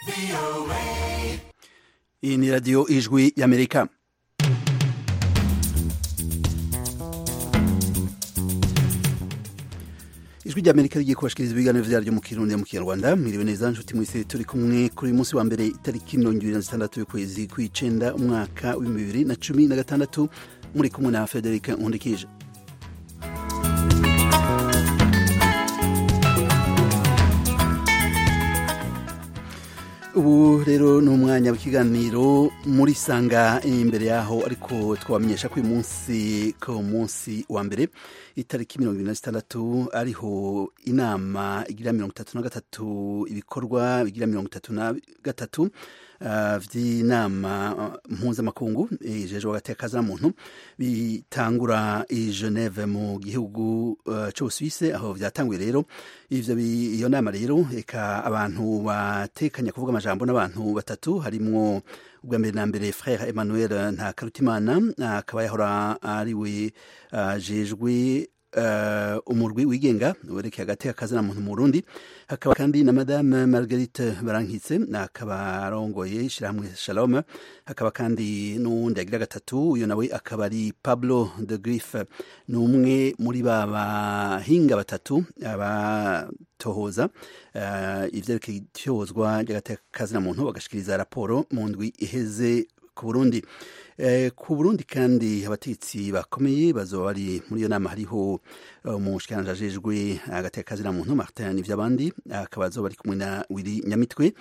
Iyi ni radiyo ijwi y'Amerika. Ijwi ry'Amerika rigiye kubashikiriza ibiganiro vyaryo mu Kirundi mu Kinyarwanda. Mwiriwe neza nshuti mwese, turi kumwe kuri munsi wa mbere itariki 26 y'ukwezi kw'icenda umwaka wa 2016, muri kumwe na Frederic Nkundikije. Ubu rero ni umwanya w'ikiganiro muri sanga imbere yaho, ariko twabamenyesha ko uyu munsi ko munsi wa mbere itariki 26 ariho inama igira 33 ibikorwa bigira 33 vy'inama mpuzamakungu ijejwe agateka ka muntu bitangura i Geneve mu gihugu c'Ubusuwise, aho vyatanguye rero iyo nama rero eka abantu batekanya kuvuga amajambo n'abantu batatu, harimwo ubwa mbere na mbere Frère Emmanuel Ntakarutimana, akaba yahora ariwe jejwe umurwi wigenga werekeye agateka ka muntu mu Burundi. Hakaba kandi na Madame Marguerite Barankitse, akaba arongoye ishirahamwe Shalom. Hakaba kandi n'uwundi agira gatatu, uyo nawe akaba ari Pablo de Grief, n'umwe muri bahinga batatu abatohoza ivyerekeye ityozwa ry'agateka ka muntu bagashikiriza raporo mu ndwi iheze ku Burundi. Ku Burundi kandi abatetsi bakomeye bazoba bari muri iyo nama. Hariho umushikiranganji ajejwe agateka ka muntu Martin Nivyabandi, akaba azoba ari kumwe na Willy Nyamitwe.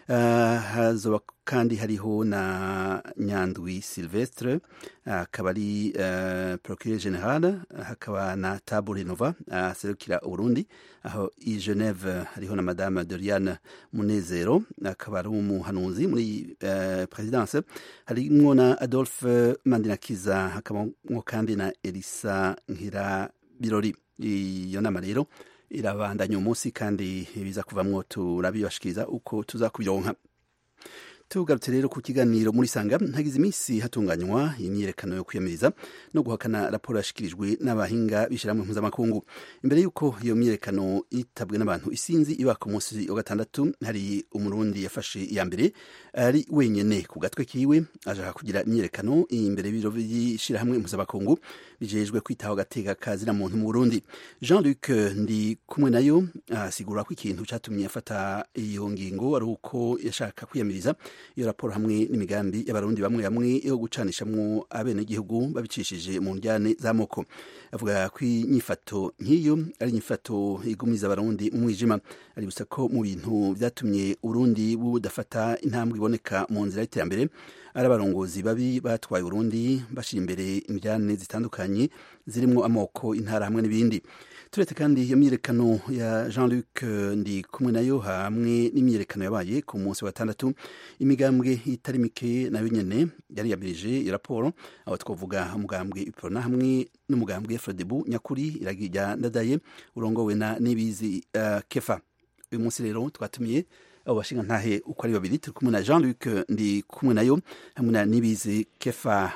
Hazoba kandi hariho na Nyandwi Silvestre, akaba ari procureur general. Hakaba na Tabu Renova aserukira Uburundi aho i Geneve. Hariho na Madame Doriane Munezero, akaba ari umuhanuzi muri presidence. Harimwo na Adolphe Mandinakiza, hakabamwo kandi na Elisa Nkira Birori. Iyo nama rero irabandanya umunsi kandi biza kuvamwo turabibashikiriza uko tuzakubironka. Tugarutse rero ku kiganiro muri sanga, hagize iminsi hatunganywa imyiyerekano yo kwiyamiriza no guhakana raporo yashikirijwe n'abahinga b'ishirahamwe mpuzamakungu. Imbere y'uko iyo myiyerekano itabwe n'abantu isinzi iba ku munsi wa gatandatu, hari umurundi yafashe iya mbere ari wenyene ku gatwe kiwe aja kugira imyiyerekano imbere y'ibiro by'ishirahamwe mpuzamakungu bijejwe kwitaho agateka ka muntu mu Burundi. Jean-Luc Ndikumwenayo asigura ko ikintu catumye afata iyo ngingo ari uko yashaka kwiyamiriza iyo raporo hamwe n'imigambi y'abarundi bamwe bamwe yo gucanishamwo abenegihugu babicishije mu njyane z'amoko. Avuga ko inyifato nk'iyo ari inyifato igumiza abarundi mu mwijima. Ari gusa ko mu bintu vyatumye Urundi budafata intambwe iboneka mu nzira y'iterambere ari abarongozi babi batwaye Urundi bashira imbere imijyane zitandukanye zirimwo amoko, intara hamwe n'ibindi. Turetse kandi iyo myiyerekano ya Jean-Luc Ndikumwenayo hamwe n'imyiyerekano yabaye ku munsi wa gatandatu, imigambwe itari mike nayo nyene yari yabirije iyo raporo, aho twavuga umugambwe Iprona hamwe n'umugambwe Frodebu nyakuri iragira ndadaye urongowe na Nibizi Kefa. Uyu munsi rero twatumiye abo bashinga ntahe uko ari babiri, turi kumwe na Jean-Luc Ndikumwenayo hamwe na Nibizi Kefa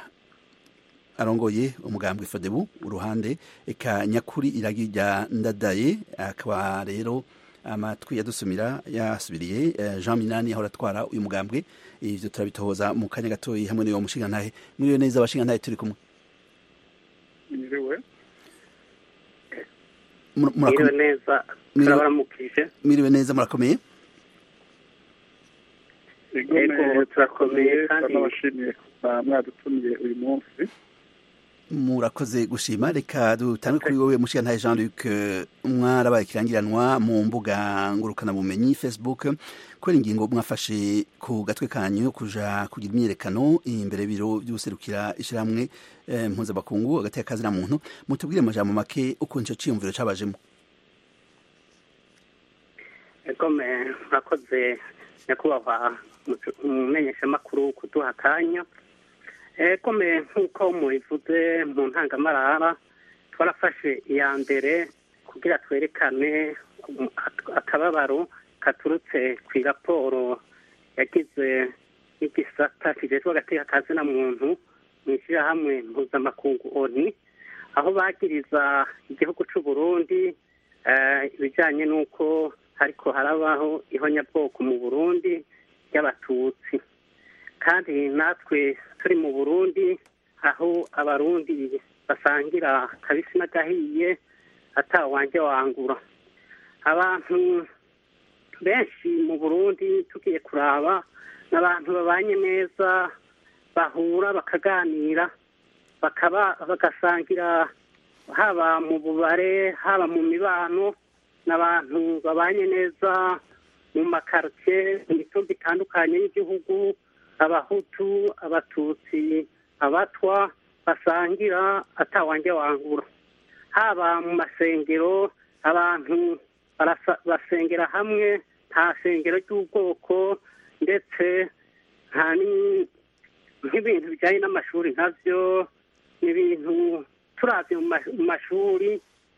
arongoye umugambwe Frodebu uruhande, eka nyakuri iragira ndadaye. Akaba rero amatwi yadusumira yasubiriye Jean Minani aho ratwara uyu mugambwe. Ivyo turabitohoza mu kanya gatoyi hamwe n'uwo mushinga ntahe. Mwiriwe neza abashinga ntahe turi kumwe. Mwiriwe. Mwiriwe neza. Turabaramukije. Mwiriwe neza, murakomeye? Ego turakomeye kandi nabashimiye mwadutumiye uyu munsi. Murakoze gushima. Reka dutange kuri wowe mushinga ntahe Jean-Luc, mwarabaye kirangiranwa mu mbuga ngurukana bumenyi Facebook kubera ingingo mwafashe ku gatwe kanyu kuja kugira imyiyerekano imbere biro by'userukira ishirahamwe mpuzamakungu agateka ka muntu. Mutubwire amajambo make uko nico ciyumviro cabajemo. Ego murakoze nyakubahwa umumenyeshamakuru kuduha akanya. Kome nk'uko mubivuze mu ntangamarara, twarafashe iya mbere kugira twerekane akababaro katurutse ku raporo yagize n'igisata kijejwe agateka ka muntu mu ishirahamwe mpuzamakungu ONU, aho bagiriza igihugu c'u Burundi ibijanye n'uko hariko harabaho ihonyabwoko mu Burundi ry'abatutsi kandi natwe turi mu Burundi aho abarundi basangira kabisi n'agahiye atawanje wangura. Abantu benshi mu Burundi tugiye kuraba n'abantu babanye neza, bahura bakaganira, bagasangira, haba mu bubare, haba mu mibano, n'abantu babanye neza mu makartie, mu mitumba itandukanye y'igihugu, abahutu, abatutsi, abatwa, basangira atawanje wangura. Haba mu masengero, abantu basengera hamwe, nta sengero ry'ubwoko, ndetse nta nk'ibintu bijyanye n'amashuri nkabyo, n'ibintu turavye mu mashuri,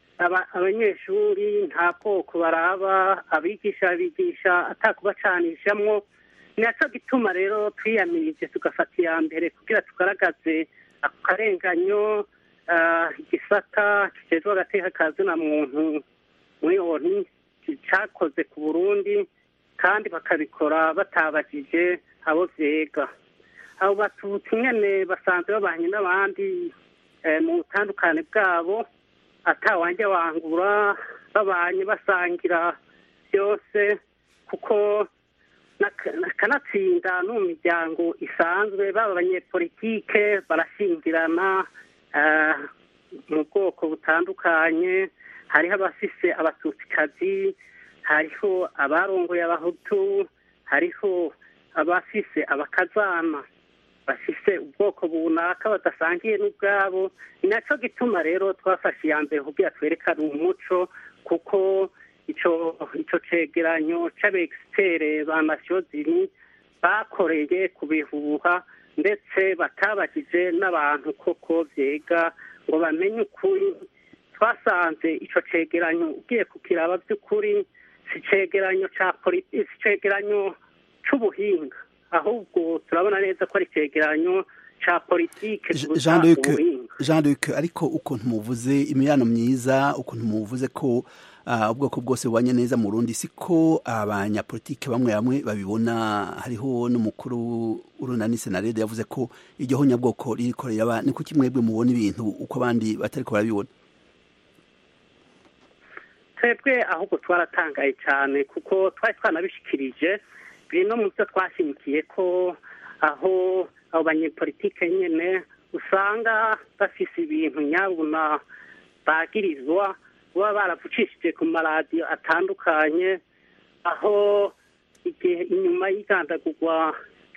abanyeshuri nta bwoko baraba, abigisha atakubacanishamwo. Naco gituma rero twiyamirije tugafata iya mbere kugira tugaragaze ako karenganyo igisata kijejwe agateka ka zina muntu muri ONU cakoze ku Burundi, kandi bakabikora batabajije abo vyega. Abo batutsi nyene basanzwe babanye n'abandi mu butandukane bwabo atawanje wangura, babanye basangira byose, kuko kanatsinda no mu miryango isanzwe baba abanyepolitike barashingirana mu bwoko butandukanye. Hariho abafise abatutsikazi, hariho abarongoye abahutu, hariho abafise abakazana bafise ubwoko bunaka badasangiye n'ubwabo. Ni naco gituma rero twafashe iya mbere kugira twerekane umuco, kuko ico cegeranyo c'abexpere ba Nations Unies bakoreye kubihuha, ndetse batabajije n'abantu koko vyega ngo bamenye ukuri. Twasanze ico cegeranyo ugiye kukiraba by'ukuri si cegeranyo ca politiki, si cegeranyo c'ubuhinga, ahubwo turabona neza ko ari cegeranyo ca politike. Jean-Luc, ariko ukuntu muvuze imibano myiza, ukuntu muvuze ko ubwoko bwose bubanye neza mu Burundi, siko abanyapolitike bamwe babibona. Hariho n'umukuru w'urunani Senarede yavuze ko iryo honyabwoko ririko riraba. Ni kuki mwebwe mubona ibintu uko abandi batariko barabibona? Twebwe ahubwo twaratangaye cyane, kuko twari twanabishikirije bino mu byo twashimikiye ko aho abo banyepolitike nyene usanga bafise ibintu nyabuna bagirizwa, baba baravucishije ku maradiyo atandukanye, aho igihe inyuma y'igandagurwa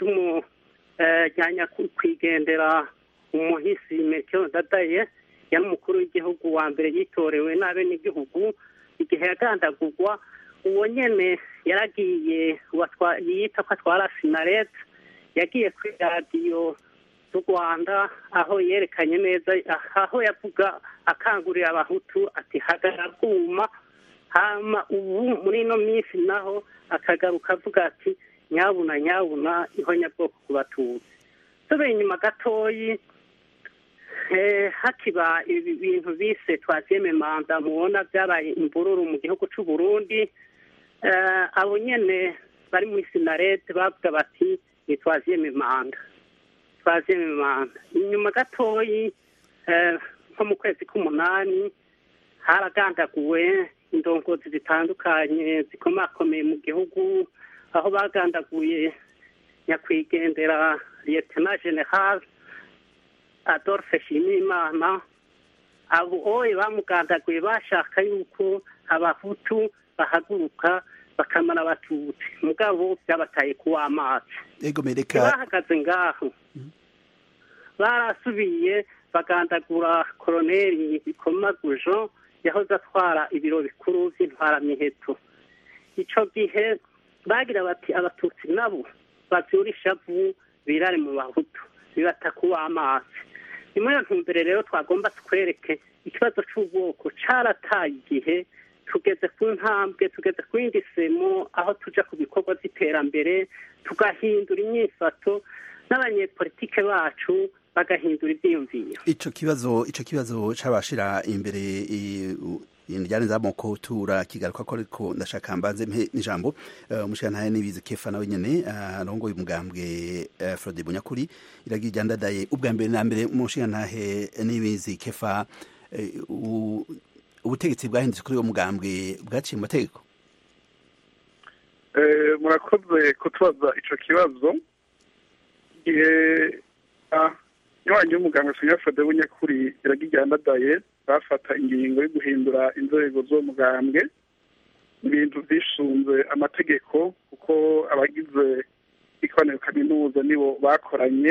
ryanyakwigendera umuhisi Melchior Ndadaye, yari umukuru w'igihugu wa mbere yitorewe n'abenegihugu. Igihe yagandagurwa, uwo nyene yaragiye yita ko atwara Sinaret, yagiye kuri radiyo z'u Rwanda, aho yerekanye neza, aho yavuga akangurira abahutu ati hagarara bwuma. Hama ubu muri ino minsi naho akagaruka avuga ati nyabuna ihonyabwoko ku batutsi. Tubeye inyuma gatoyi, hakiba ibi bintu bise twaziyeme manda, mubona byabaye imvururu mu gihugu c'u Burundi. Abo nyene bari muri Sinarete bavuga bati ni twaziyeme manda. Inyuma gatoyi, nko mu kwezi k'umunani, haragandaguwe indongozi zitandukanye zikomakomeye mu gihugu, aho bagandaguye nyakwigendera Lieutenant General Adolphe Nshimiyimana. Abo oye bamugandaguye bashaka yuko abahutu bahaguruka bakamara abatutsi, mugabo byabataye kuwa amazi. Bahagaze ngaho, barasubiye bagandagura Koloneli Bikomagujo yahoze atwara ibiro bikuru vy'intwaramiheto. Ico gihe bagira bati abatutsi nabo bavyura ishavu birare mu bahutu, bibata kuwa amazi. Ni muri iyo ntumbero rero twagomba twereke ikibazo c'ubwoko carataye igihe, tugeze ku ntambwe, tugeze ku yindi semo, aho tuja ku bikorwa vy'iterambere, tugahindura inyifato, n'abanyepolitike bacu bagahindura ivyiyumviro. Ico kibazo c'abashira imbere indijane z'amoko turakigaruka ko ariko ndashaka mbanze mpe n'ijambo umushikirantahe Niyibizi Kefa nawe nyene arongoye umugambwe Frode Bunyakuri iragira ryandadaye ubwa mbere na mbere umushikirantahe Niyibizi Kefa ubutegetsi bwahindutse kuri uwo mugambwe bwaciye mu mategeko. Murakoze kutubaza ico kibazo igihe nywanyi y'umugambwe Frode Bunyakuri iragira ryandadaye bafata ingingo yo guhindura inzego z'umugambwe ibintu byishunze amategeko kuko abagize ikoraniro kaminuza nibo bakoranye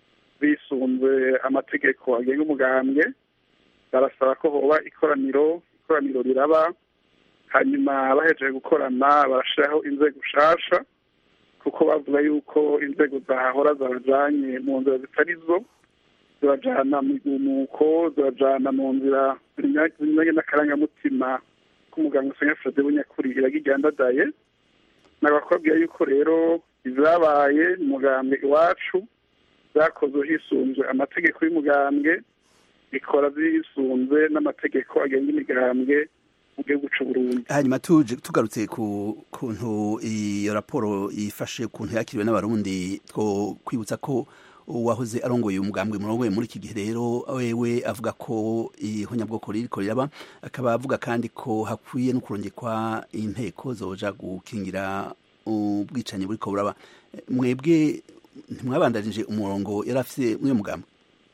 bisunze amategeko agenga umugambwe barasaba ko hoba ikoraniro riraba hanyuma bahejeje gukorana barashiraho inzego shasha kuko bavuga yuko inzego zahahora zabajanye mu nzira zitari zo zibajana mu migumuko zibajana mu nzira zinyuranye n'akarangamutima k'umuganga Frode Bunyakuri iragira ryandadaye nabakubwira yuko rero izabaye umugambwe iwacu zakozwe hisunzwe amategeko y'umugambwe ikora zisunze n'amategeko agenga imigambwe mu gihugu c'u Burundi. Hanyuma tugarutse ku kuntu iyo raporo ifashe kuntu yakiriwe n'abarundi two kwibutsa ko uwahoze arongoye umugambwe murongoye muri iki gihe rero wewe avuga ko ihonyabwoko ririko riraba akaba avuga kandi ko hakwiye no kurongekwa inteko zoja gukingira ubwicanyi buriko buraba. Mwebwe ntimwabandanije umurongo yari afise muri uyo mugambwe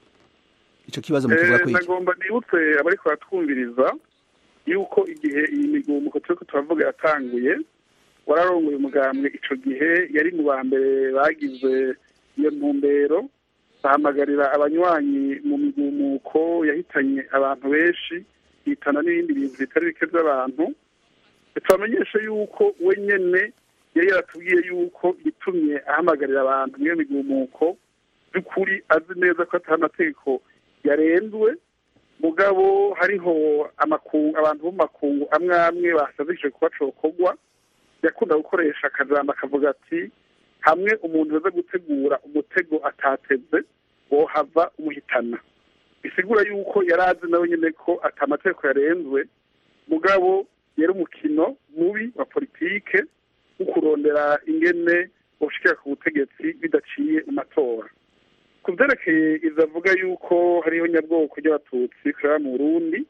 ico kibazo mukivuga ko iki? Nagomba nibutse abariko batwumviriza yuko igihe iyi migumuko turiko turavuga yatanguye wararongoye umugambwe ico gihe yari mu ba mbere bagize iyo ntumbero bahamagarira abanywanyi mu migumuko yahitanye abantu benshi hitana n'ibindi bintu bitari bike by'abantu tubamenyeshe yuko we nyene yari yaratubwiye yuko gitumye ahamagarira abantu mu iyo migumuko by'ukuri azi neza ko atari amategeko yarenzwe mugabo hariho abantu bo mu makungu amwe basabishije kuba cokorwa yakunda gukoresha akajambo akavuga ati hamwe umuntu aza gutegura umutego atateze wohava umuhitana bisigura yuko yari azi nawe nyine ko ata amategeko yarenzwe mugabo yari umukino mubi wa politike wo kurondera ingene ushikira ku butegetsi bidaciye mu matora ku vyerekeye izavuga yuko hariho nyabwoko ry'abatutsi kuraba mu Burundi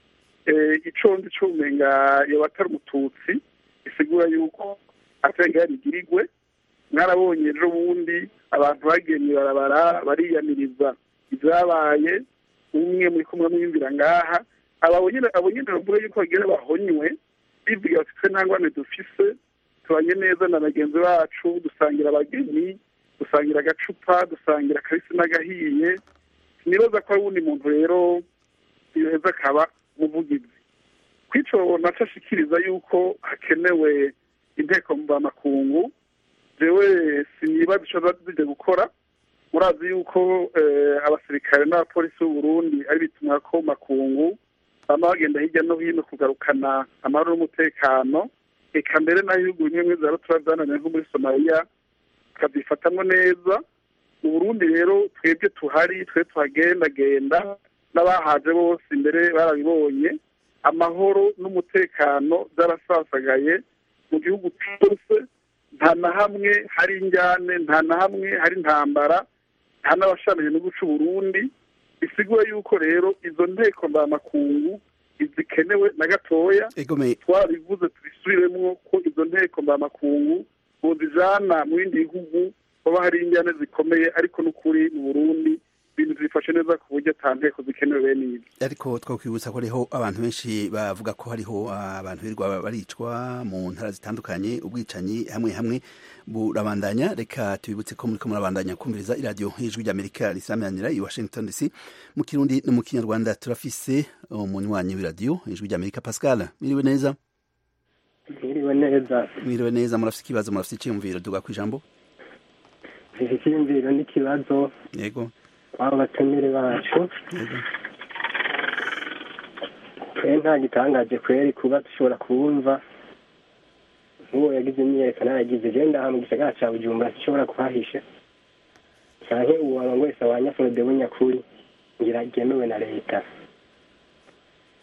ico ndi cumenga yoba atari umututsi bisigura yuko atari yarigirigwe mwarabonye ejo bundi abantu bagiye mw'ibarabara bariyamiriza ivyabaye umwe muri kumwe mwiyumvira ngaha abo nyene bavuga yuko bagenda bahonywe bivuga bati twe nta ngwane dufise tubanye neza na bagenzi bacu dusangira abageni dusangira agacupa dusangira akabisi n'agahiye sinibaza ko ari uwundi muntu rero yoheza akaba umuvugizi kwico naco ashikiriza yuko hakenewe inteko mvamakungu jewe sinibaza ico zije gukora murazi yuko abasirikare n'abapolisi b'u Burundi ari bitumwa ko makungu bama bagenda hirya no hino kugarukana amahoro n'umutekano eka mbere n'abihugu bimwe za turazananye nko muri Somalia tukazifatamwo neza mu Burundi rero twebwe twe tuhagendagenda n'abahaje bose imbere barabibonye amahoro n'umutekano byarasasagaye mu gihugu cyose nta na hamwe hari injyane nta na hamwe hari intambara nta n'abashamije no guca Burundi bisigura yuko rero izo nteko mvamakungu izikenewe na gatoya twarabivuze tubisubiremwo ko izo nteko mvamakungu bozijana mu bindi bihugu baba hari injyane zikomeye ariko n'ukuri mu Burundi ibintu bifashe neza ku buryo ata nteko zikenewe bene ibi ariko twakwibutsa ko hariho abantu benshi bavuga ko hariho abantu birirwa baricwa mu ntara zitandukanye ubwicanyi hamwe burabandanya reka tubibutse ko muriko murabandanya kumviriza iradiyo y'ijwi ry'Amerika risamanira i Washington DC mu Kirundi no mu Kinyarwanda turafise umunywanyi w'iradiyo y'ijwi ry'Amerika Pascal miriwe neza mwiriwe neza murafise ikibazo murafise iciyumviro duga kwijambo ikiyumviro n'ikibazo yego abo batumire bacu nta gitangaje kweri kuba dushobora kubumva nk'uwo yagize imyiyerekano yagize genda aha mu gisagara ca Bujumbura zishobora kuhahisha canke uwo abantu wese abanya Frode Bunyakuri ngira ryemewe na leta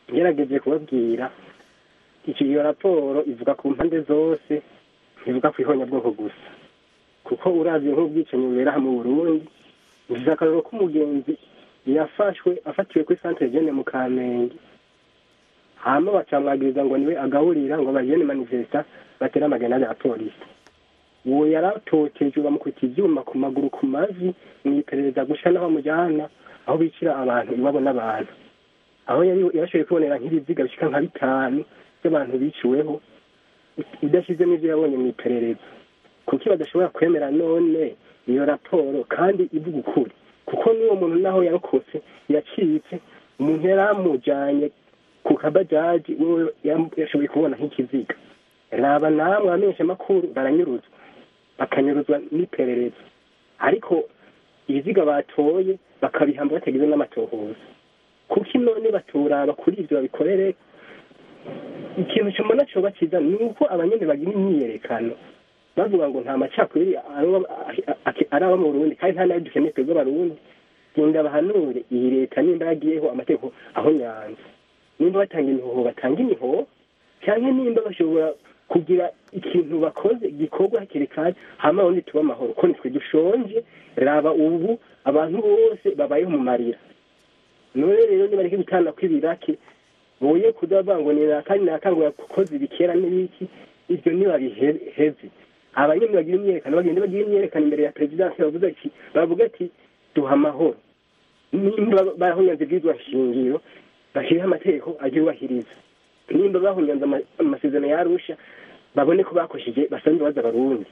ngerageje kubabwira iyo raporo ivuga ku mpande zose ntivuga ku ihonyabwoko gusa kuko uravye nk'ubwicanyi bubera mu Burundi bivuze akarero k'umugenzi afatiwe kuri centre jeune mu Kamenge hama bacamwagiriza ngo niwe agaburira ngo bajene manifesta batera amagana ya polisi uwo yaratotejwe bamukubita ivyuma ku maguru ku mavi mwiperereza gusha n'abamujyana aho bicira abantu ibabo n'abantu aho yashoboye kubonera nk'ibiziga bishika nka 5 by'abantu biciweho idashize n'ivyo yabonye mwiperereza kuko badashobora kwemera none iyo raporo kandi ivuga ukuri kuko n'uwo muntu naho yarokotse yacitse umuntu yaramujanye ku kabajaji wewe yashoboye kubona nk'ikiziga raba namwe amenyesha makuru baranyuruzwa bakanyuruzwa n'iperereza ariko ibiziga batoye bakabihamba bategereje n'amatohoza kuko none baturaba kuri ivyo babikorere ikintu cyumona cyo bakiza nuko abanyene bagira imyiyerekano bavuga ngo nta macakuri araba mu Burundi kandi nta nayo dukeneye twebwe abarundi genda bahanure iyi leta nimba yagiyeho amategeko aho nyanza nimba batanga imihoho batanga imihoho cyangwa nimba bashobora kugira ikintu bakoze gikorwa hakiri kare hama undi tuba amahoro ko nitwe dushonje raba ubu abantu bose babayeho mu marira none rero nibareke gutana kw'ibiraki boye kudavango ni kandi nakangura kukoza ibikera n'ibiki ibyo niba biheze abanyene bagira imyerekano bagende bagira imyerekano imbere ya president bavuga ati duha amahoro nimba bahunyanze bwizwa shingiro bashiriho amategeko agiubahiriza nimba bahunyanze amasezerano yarusha babone ko bakoshije basanzwe baza barundi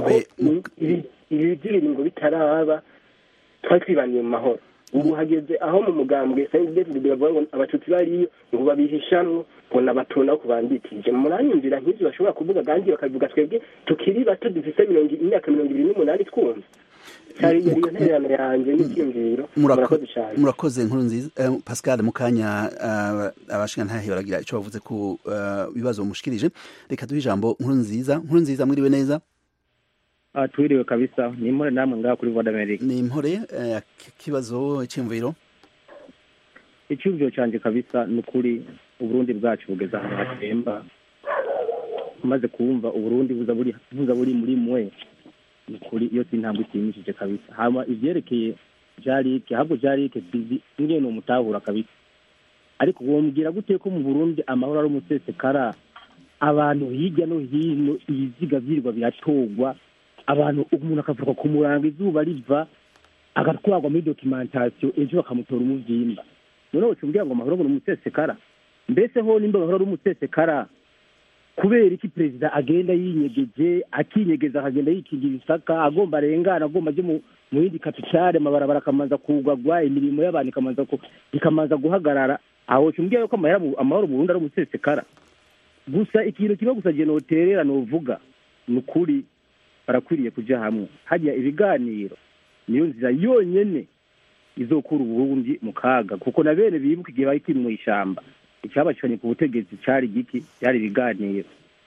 ibi ngo bitaraba twari twibaniye mu mahoro ubu hageze aho mu mugambwe Saint David bavuga ngo abatutsi bariyo ngo babihishamwe ngo nabatona ko banditije muranyumvira nk'ivyo bashobora kuvuga kandi bakavuga twebwe tukiri bato dufise imyaka 28 twumva cyari iyo ntererano yanjye n'icyumviro murakoze nkuru nziza Pascal mukanya abashika ntahe baragira ico bavuze ku bibazo mushikirije reka duhe ijambo nkuru nziza mwiriwe neza twiriwe kabisa ni impore namwe ngaho kuri Voix d'Amerique ni impore kibazo cy'imviro icyumviro canje kabisa nukuri uburundi bwacu bugeza ahantu hatemba maze kumva uburundi buza buri muri mwe nukuri iyo sintambwe ishimishije kabisa hama ivyerekeye jarike ahubwo jarike ngene umutahura kabisa ariko womubwira gute ko mu Burundi amahoro ari umusesekara abantu hirya no hino ibiziga vyirwa biratogwa abantu umuntu akavuga ku murango izuba riva agatwagwa muri documentation ejo bakamutora umuvyimba none ucumbwira ngo amahoro ari umusesekara mbese ho nimba amahoro ari umusesekara kubera iki president agenda yinyegeje akinyegeza akagenda yikigira isaka agomba arengana agomba aje mu yindi capitale mabarabara akamanza kugagwa imirimo y'abantu ikamanza guhagarara aho cyumbwiye ko amahoro mu Burundi ari umusesekara gusa ikintu kiba gusa je noterera novuga nukuri barakwiriye kuja hamwe hajya ibiganiro niyo nzira yonyene izokura Burundi mu kaga kuko na bene bibuka igihe bari mu ishamba icyabacanye ku butegetsi cyari giki cyari ibiganiro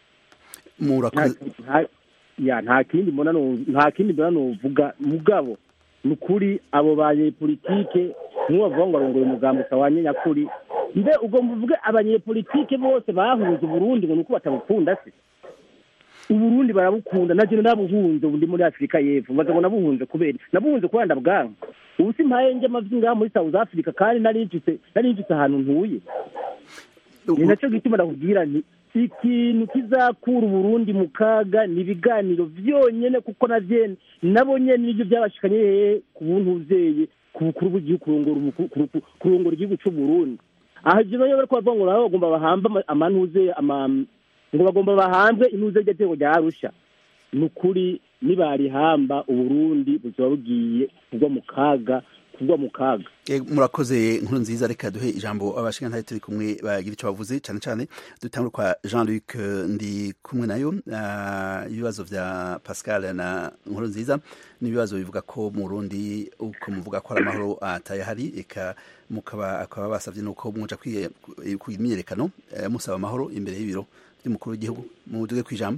nta kindi mbona novuga mugabo nukuri abo banyepolitike bavuga ngo arongoye umugambi sawanye nyakuri mbe ubwo mvuge abanyepolitike bose bahunze Burundi ngo nuko batabukunda se Uburundi barabukunda naje nabuhunze ubundi muri Afrika y'Epfo baza ngo nabuhunze kubera ndabwanka ubu simpaye nje amavyi ngaha muri South Africa kandi narinjitse ahantu ntuye ni nacyo gituma ndakubwira nti ikintu kizakura Burundi mu kaga ni ibiganiro vyonyene kuko nabonye n'ibyo byabashikanye ku buntu uzeye ku bukuru bw'igihugu kurongora igihugu cy'u Burundi aha je bari ko bavuga ngo nabo bagomba bahamba amanuze ngo bagomba bahambe inuze ry'atego rya Arusha nukuri nibarihamba Uburundi buzoba bugiye kugwa mu kaga murakoze nkuru nziza reka duhe ijambo abashika ntaye turi kumwe bagira ico bavuze cyane dutangura kwa Jean-Luc ndi kumwe nayo ibibazo vya Pascal na nkuru nziza n'ibibazo bivuga ko mu Burundi uko muvuga ko amahoro atayahari eka akaba basavye nuko muja kwimyerekano musaba amahoro imbere y'ibiro by'umukuru w'igihugu muduge kwijambo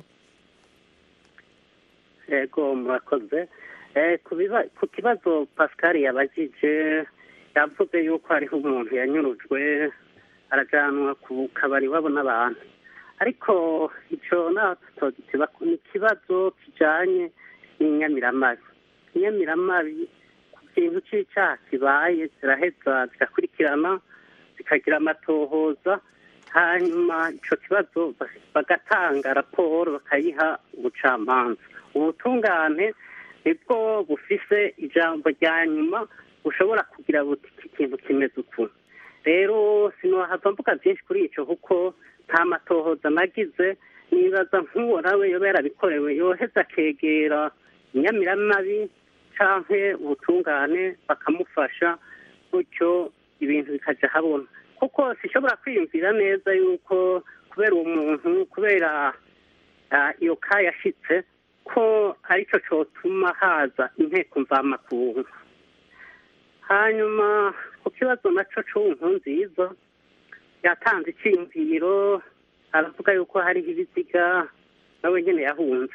yego murakoze ku kibazo Pascal yabajije yavuze yuko hariho umuntu yanyurujwe arajanwa ku kabari wabo n'abantu ariko ico naho tutogiteba ni ikibazo kijanye n'inyamiramabi inyamiramabi ku kintu c'icaha kibaye ziraheza zigakurikirana zikagira amatohoza hanyuma ico kibazo bagatanga raporo bakayiha ubucamanza ubutungane nibwo bufise ijambo rya nyuma bushobora kugira buti iki kintu kimeze ukuntu rero sinohava mvuga byinshi kuri ico kuko nta matohoza nagize nibaza nk'uwo nawe yoba yarabikorewe yoheza akegera inyamiramabi canke ubutungane bakamufasha gutyo ibintu bikaja habona kuko sishobora kwiyumvira neza yuko kubera uwo muntu kubera iyo ka yashitse ko arico cotuma haza inteko mvamakungu hanyuma ku kibazo naco c'Nkurunziza yatanze iciyumviro aravuga yuko hariho ibiziga nawe nyene yahunze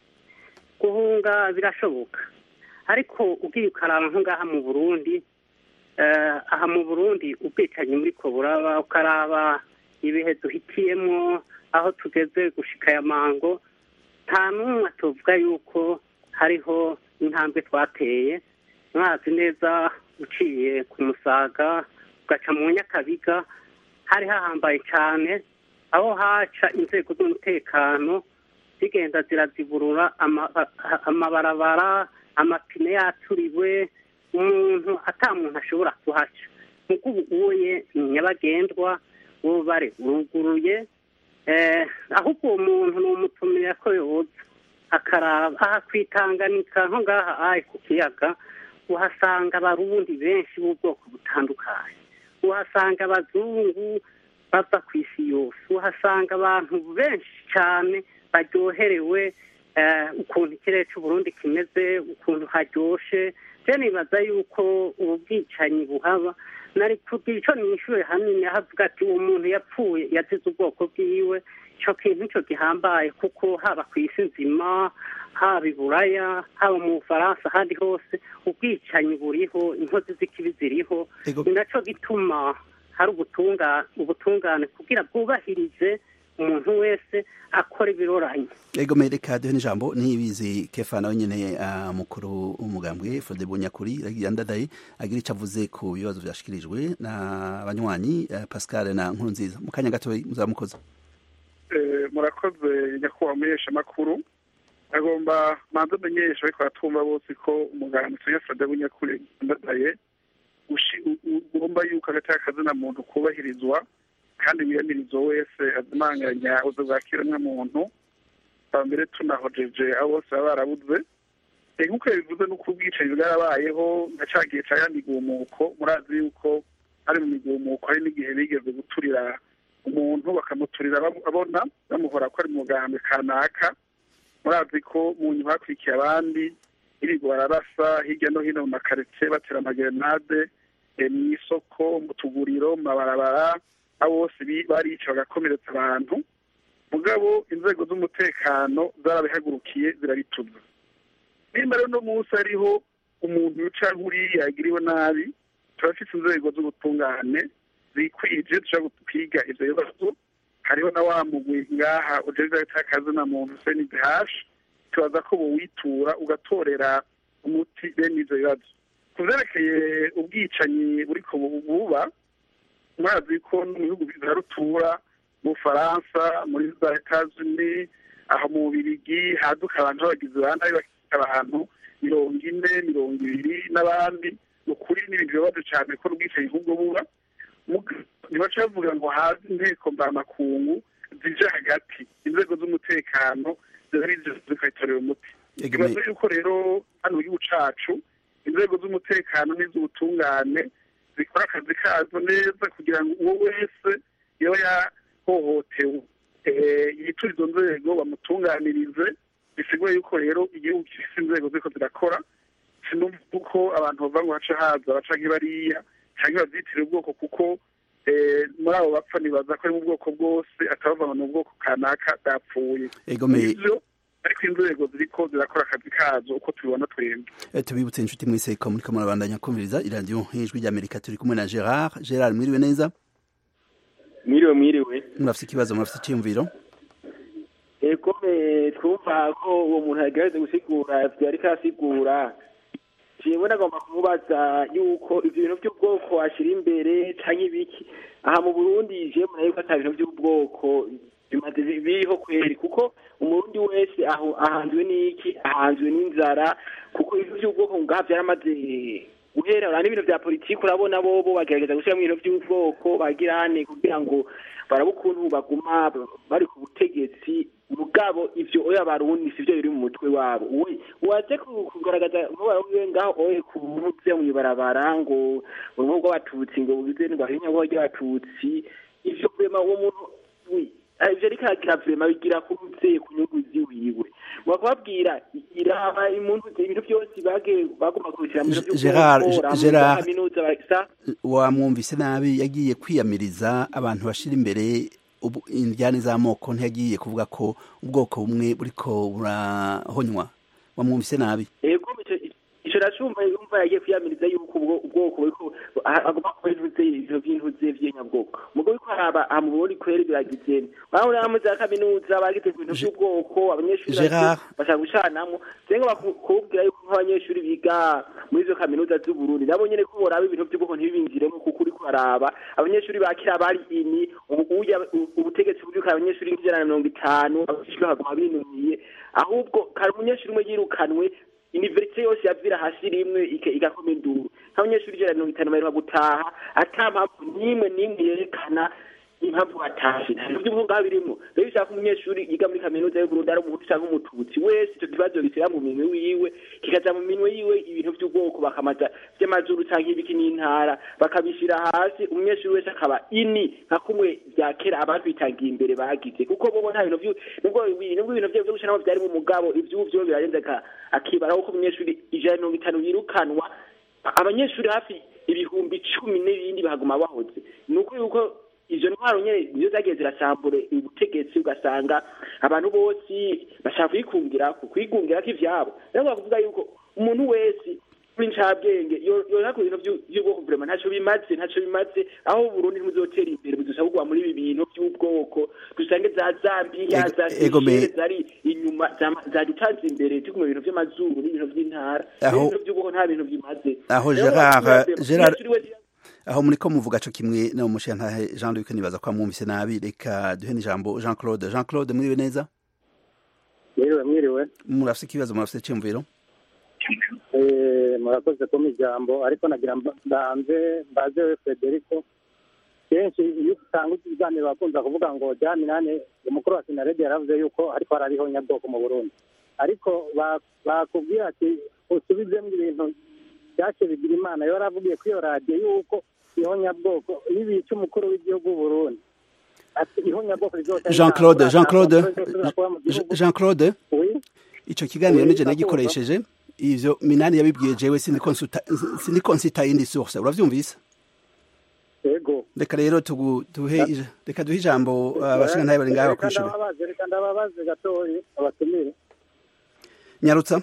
guhunga birashoboka ariko ugiye ukaraba nko ngaha mu Burundi aha mu Burundi ubwicanyi muri ko buraba ukaraba ibihe duhitiyemo aho tugeze gushika ya mango nta n'umwe tuvuga yuko hariho intambwe twateye mwazi neza uciye ku Musaga ugaca mu Nyakabiga hari hahambaye cyane aho haca inzego z'umutekano zigenda ziraziburura amabarabara amapine yaturiwe umuntu atamuntu ashobora kuhaca nkuko ubuye nyabagendwa ubare uruguruye ahubwo uwo muntu ni umutumire ko yoza akaraba aha kwitanganika nko ngaha ayi ku kiyaga uhasanga abarundi benshi b'ubwoko butandukanye uhasanga abazungu bava ku isi yose uhasanga abantu benshi cyane baryoherewe ukuntu ikirere cy'uburundi kimeze ukuntu haryoshe je nibaza yuko ubu bwicanyi buhaba nari kugira ico nishure hanini havuga ati uwo muntu yapfuye yazize ubwoko bwiwe ico kintu nico gihambaye kuko haba ku isi nzima haba i Buraya haba mu Bufaransa ahandi hose ubwicanyi buriho inkozi z'ikibi ziriho ni naco gituma hari ubutungane kugira bwubahirize umuntu wese akora ibiroranye ego mereka duhe n'ijambo nibizi Kefa nawe nyene mukuru w'umugambwe Frode Bunyakuri yandadaye agira ico avuze ku bibazo vyashikirijwe na banywanyi Pascal na Nkurunziza mu kanya gato muzamukoze murakoze nyakubahwa mumenyesha makuru agomba manza menyesha ariko atumva bose ko umugambwe ya Frode Bunyakuri yandadaye ugomba yuko agatakaza na muntu kubahirizwa kandi wiyamirizo wese azimanganya uzobwakira muntu mbere tunahojeje abo bose baba barabuze nk'uko yabivuze n'uko ubwicanyi bwarabayeho nacagiye ca migumuko murazi yuko ari mu migumuko hari n'igihe bigeze guturira umuntu bakamuturira abona bamuhora ko ari mugambwe kanaka murazi ko mu nyuma hakurikiye abandi irigo bararasa hirya no hino mu makaritsiye batera amagerenade mw'isoko mu tuguriro mu mabarabara abo bose barica bagakomeretsa abantu mugabo inzego z'umutekano zarabihagurukiye zirabituza nimba rero no munsi hariho umuntu uca nk'uriya yagiriwe nabi turafite inzego z'ubutungane zikwije dushobora kwiga ivyo bibazo hariho na wa mugwi ngaha ujejwe agatakaza na muntu CNDH tubaza ko bowitura ugatorera umuti bene ivyo bibazo kuvyerekeye ubwicanyi buriko buba murazi ko no mu bihugu vya rutura mu Faransa muri za Etats-Unis aho mu Bubiligi haduka abantu bagize abandi bakita abantu 40 20 n'abandi ukuri n'ibintu bibazo cyane ko ubwicanyi nk'ubwo buba nibaca bavuga ngo hazi inteko mbamakungu zije hagati inzego z'umutekano zikayitorera umuti ikibazo yuko rero hano mu gihugu cacu inzego z'umutekano n'iz'ubutungane zikora akazi kazo neza kugira ngo uwo wese yoba yahohotewe yitura izo nzego bamutunganirize bisiguye yuko rero igihugu gifise inzego ziko zirakora sinumva uko abantu bava ngo haca haza baca nk'ibariya canke bavyitira ubwoko kuko muri abo bapfa nibaza ko ari mu bwoko bwose atabava mu bwoko kanaka bwapfuye ivyo ariko inzego ziriko zirakora akazi kazo uko tubibona twembi tubibutse inshuti mwese ko muriko murabandanya kumviriza iradiyo ijwi ry'Amerika turi kumwe na Gerard mwiriwe neza mwiriwe murafite ikibazo murafite icyumviro ego twumva ko uwo muntu yagerageza gusigura ibyo ariko asigura jewe nagomba kumubaza yuko ivyo bintu by'ubwoko ashira imbere canke ibiki aha mu Burundi je muraye ko ata bintu by'ubwoko bimaze biriho kweri kuko umurundi wese aho ahanzwe n'iki ahanzwe n'inzara kuko ibintu by'ubwoko ngaha byaramaze guhera urana ibintu vya politiki urabona bobo bagerageza gushira mu bintu by'ubwoko bagirane kugira ngo barabukuntu baguma bari ku butegetsi mugabo ivyo oya barundi sivyo biri mu mutwe wabo we waje kugaragaza nk'abarundi ngaho oye kubuze mu ibarabara ngo urwo bw'abatutsi ngo bize ngo ahinya ngo y'abatutsi ivyo kwema uwo muntu ivyo rikagira vrema bigira kuruze ku nyungu ziwiwe bakababwira iraba imuntu ibintu byose baguma kurikira mu byo Gerard wamwumvise nabi yagiye kwiyamiriza abantu bashira imbere indyane z'amoko ntiyagiye kuvuga ko ubwoko bumwe buriko burahonywa wamwumvise nabi ego ico racumva yumva yagiye kwiyamiriza yuko ubwoko buriko agomba kubivuze ivyo bintu vy'enyabwoko mugo biko araba amubori kweri biragize bahora mu za kaminuza bagize ibintu by'ubwoko abanyeshuri bashaka gushanamo zenga bakubwira yuko nk'abanyeshuri biga muri izo kaminuza z'u Burundi nabo nyene ko boraba ibintu by'ubwoko ntibibinjiremo kuko uri kuraba abanyeshuri bakira bari ini ubutegetsi bw'uko abanyeshuri 150 abashika baguma binumiye ahubwo kari umunyeshuri umwe yirukanwe universite yose yavira hasi rimwe igakoma induru nk'abanyeshuri 150 bari gutaha atampamvu nimwe yerekana impamvu batashe ntabyo mvuga birimo rero ushaka umunyeshuri yiga muri kaminuza y'u Burundi ari umuntu cyangwa umututsi wese icyo kibazo bisira mu minwe wiwe kikaza mu minwe yiwe ibintu by'ubwoko bakamaza by'amazuru cyangwa ibiki n'intara bakabishira hasi umunyeshuri wese akaba ini nka kumwe byakera abantu bitangiye imbere bagize kuko bobo nta bintu nubwo ibintu byo gushana byari mu mugabo iby'ubyo birarenze akibara ko umunyeshuri 150 yirukanwa abanyeshuri hafi ibihumbi 10 n'ibindi bahaguma bahoze nuko yuko izo ntwaro nyene nizo zagiye zirasambure ubutegetsi ugasanga abantu bose bashaka kwigungira k'ivyabo rero bavuga yuko umuntu wese w'incabwenge yo nakora ibintu by'ubwoko vraiment ntaco bimaze aho Burundi muzotera imbere buzosaba kugwa muri ibi bintu by'ubwoko dusange za Zambia za zari inyuma zadutanze imbere tukumwe ibintu by'amazuru n'ibintu by'intara ibintu by'ubwoko nta bintu bimaze aho Gerard aho muriko muvuga co kimwe no mushantahe Jean Luc nibaza kwa mwumvise nabi reka duhe ijambo Jean Claude muriwe neza mwiriwe murafise ikibazo murafise cyumviro murakoze ko ijambo ariko nagira mbaze Federico kenshi iyo usanga ikiganiro bakunza kuvuga ngo Jaminane umukuru wa Sinarede yaravuze yuko ariko harariho nyabwoko mu Burundi ariko bakubwira ati usubizemo ibintu byace bigira imana yaravugiye kuri iyo radio yuko ihonyabwoko nibica umukuru w'igihugu Burundi ati ihonyabwoko Jean Claude ico kiganiro nije nagikoresheje ivyo Minani yabibwiye jewe sindi konsita indi source uravyumvise yego reka rero duhe ijambo abashinga ntaye bari ngaho kwishura reka ndababaze gatoyi abatumire nyarutsa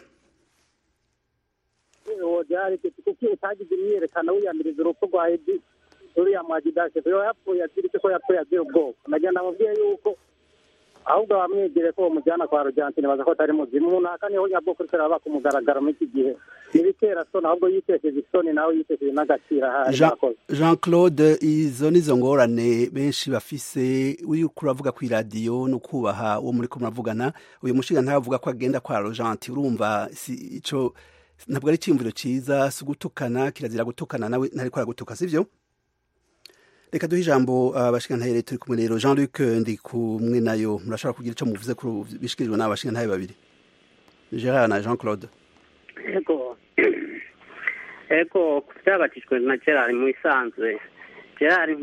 byari kuko utagize imyerekana wiyamiriza urupfu rwa Edi uriya mwagidashe yo yapfuye azirike ko yapfuye azira ubwoko nagenda mubwiye yuko ahubwo bamwegere ko mujyana kwa Argentine baza ko atari muzimu umuntu akaniho nyabwoko rero baka kumugaragara muri iki gihe nibitera sona ahubwo yitesheje isoni nawe yitesheje n'agacira hari Jean Claude izo nizo ngorane benshi bafise uri kuravuga ku radio no kubaha uwo muri ko muravugana uyu mushinga ntavuga ko agenda kwa Argentine urumva ico ntabwo ari cyimviro ciza sugutukana kirazira gutukana nawe ntari ko aragutuka sivyo reka duhe ijambo abashinga ntaye turi kumwe rero Jean Luc ndi kumwe nayo murashobora kugira ico muvuze kuri bishikirijwe n'abashinga ntaye babiri Gerard na Jean Claude ego byabatijwe na Gerard mu isanzwe Gerard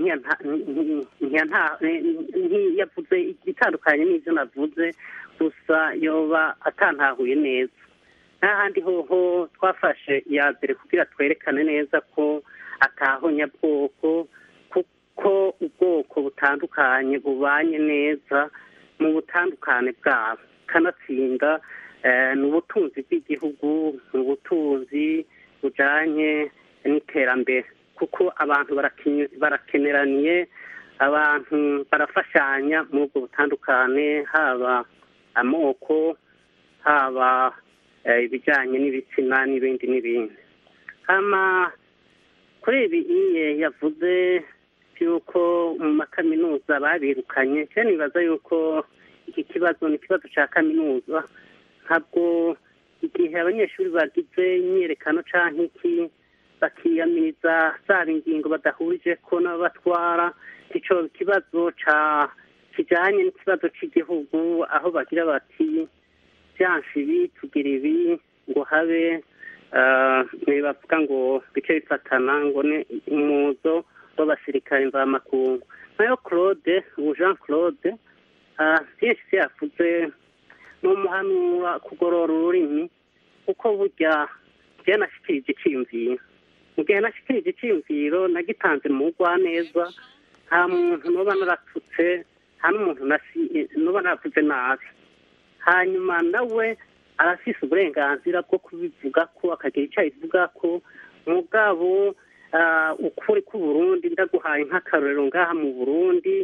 ntiyavuze igitandukanye n'ivyo navuze gusa yoba atantahuye neza n'ahandi hoho twafashe ya mbere kugira twerekane neza ko atahonyabwoko kuko ubwoko butandukanye bubanye neza mu butandukane bwabo kanatsinda ni ubutunzi bw'igihugu ni ubutunzi bujanye n'iterambere kuko abantu barakeneraniye abantu barafashanya mu bwo butandukane, haba amoko, haba ibijyanye n'ibitsina n'ibindi n'ibindi. Hama kuri ibi yavuze yuko mu makaminuza babirukanye, cyane nibaza yuko iki kibazo ni ikibazo cya kaminuza. Ntabwo igihe abanyeshuri bagize imyiyerekano cyangwa iki bakiyamiriza zaba ingingo badahurije ko n'abatwara, icyo kibazo kijyanye n'ikibazo cy'igihugu, aho bagira bati byanshi ibi tugira ibi ngo habe bavuga ngo bice bifatana ngo ni umuzo w'abasirikare mvamakungu. nayo Claude Jean Claude byinshi yavuze n'umuhanura kugorora ururimi, kuko burya njye nashikirije icyiyumviro, mu gihe nashikirije icyiyumviro nagitanze mu neza, nta muntu noba naratutse, nta n'umuntu noba naratutse nabi. Hanyuma nawe arafise uburenganzira bwo kubivuga ko akagira icyo abivuga ko. Mugabo ukuri k'Uburundi ndaguhaye nk'akarorero ngaha mu Burundi,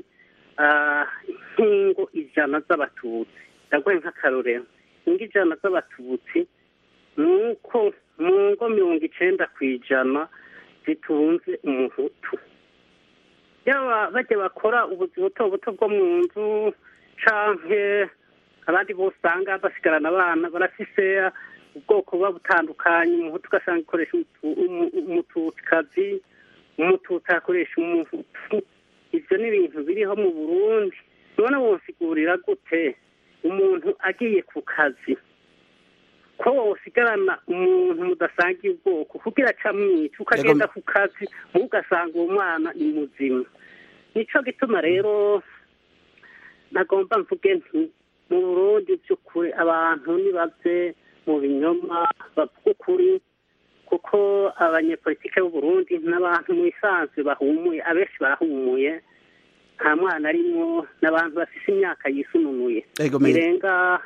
nk'ingo 100 z'abatutsi, ndaguhaye nk'akarorero ingo 100 z'abatutsi nuko mu ngo 90% zitunze umuhutu. Yaba bajya bakora ubuzi buto buto bwo mu nzu canke abandi bose usanga basigarana abana barafise ubwoko buba butandukanye. Umuhutu ugasanga ikoresha umututikazi, umututsi akoresha umuhutu. Ivyo ni ibintu biriho mu Burundi. None wosigurira gute umuntu agiye ku kazi ko wosigarana umuntu mudasangiye ubwoko kugira camwica, ukagenda ku kazi ugasanga uwo mwana ni muzima? Nico gituma rero nagomba mvuge nti mu Burundi by'ukuri abantu nibaze mu binyoma bavuga ukuri, kuko abanyepolitike b'u Burundi n'abantu mu isanzwe bahumuye, abenshi barahumuye, nta mwana arimwo, n'abantu bafise imyaka yisununuye irenga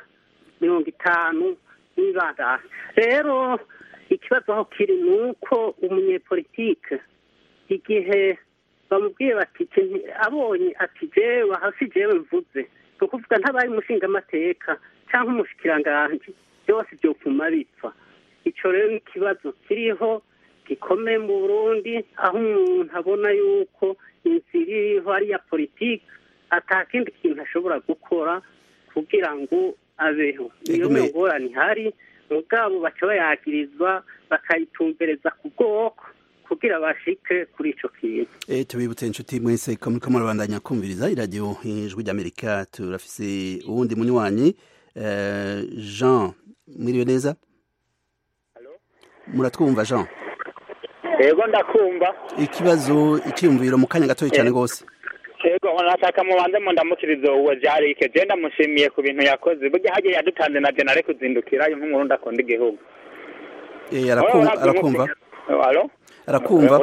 50 n'ibandana. Rero ikibazo aho kiri nuko umunyepolitike igihe bamubwiye bati abonye ati jewe hasi jewe mvuze, ni ukuvuga ntabaye umushinga amateka cyangwa umushikiranganje, byose byopfuma bipfa. Ico rero ni ikibazo kiriho gikomeye mu Burundi, aho umuntu abona yuko inzira iriho ari iya politike, atakindi kintu ashobora gukora kugira ngo abeho. Iyo ngorane ihari, mugabo baca bayagirizwa bakayitumbereza ku bwoko kugira bashike kuri ico kintu. Tubibutse inshuti mwese ko muriko murabandanya kumviriza iradiyo Ijwi ry'Amerika. Turafise uwundi munywanyi, Jean. Mwiriwe neza? Muratwumva Jean? Yego ndakumva. Ikibazo icyumviro mu kanya gatoya cyane gose. Yego nashaka mubanze mu ndamukirizo uwo Jarike, je ndamushimiye ku bintu yakoze. Burya hagiye yadutanze na generale kuzindukira nk'umurundi akunda igihugu. Arakumva. Allo? Arakumva.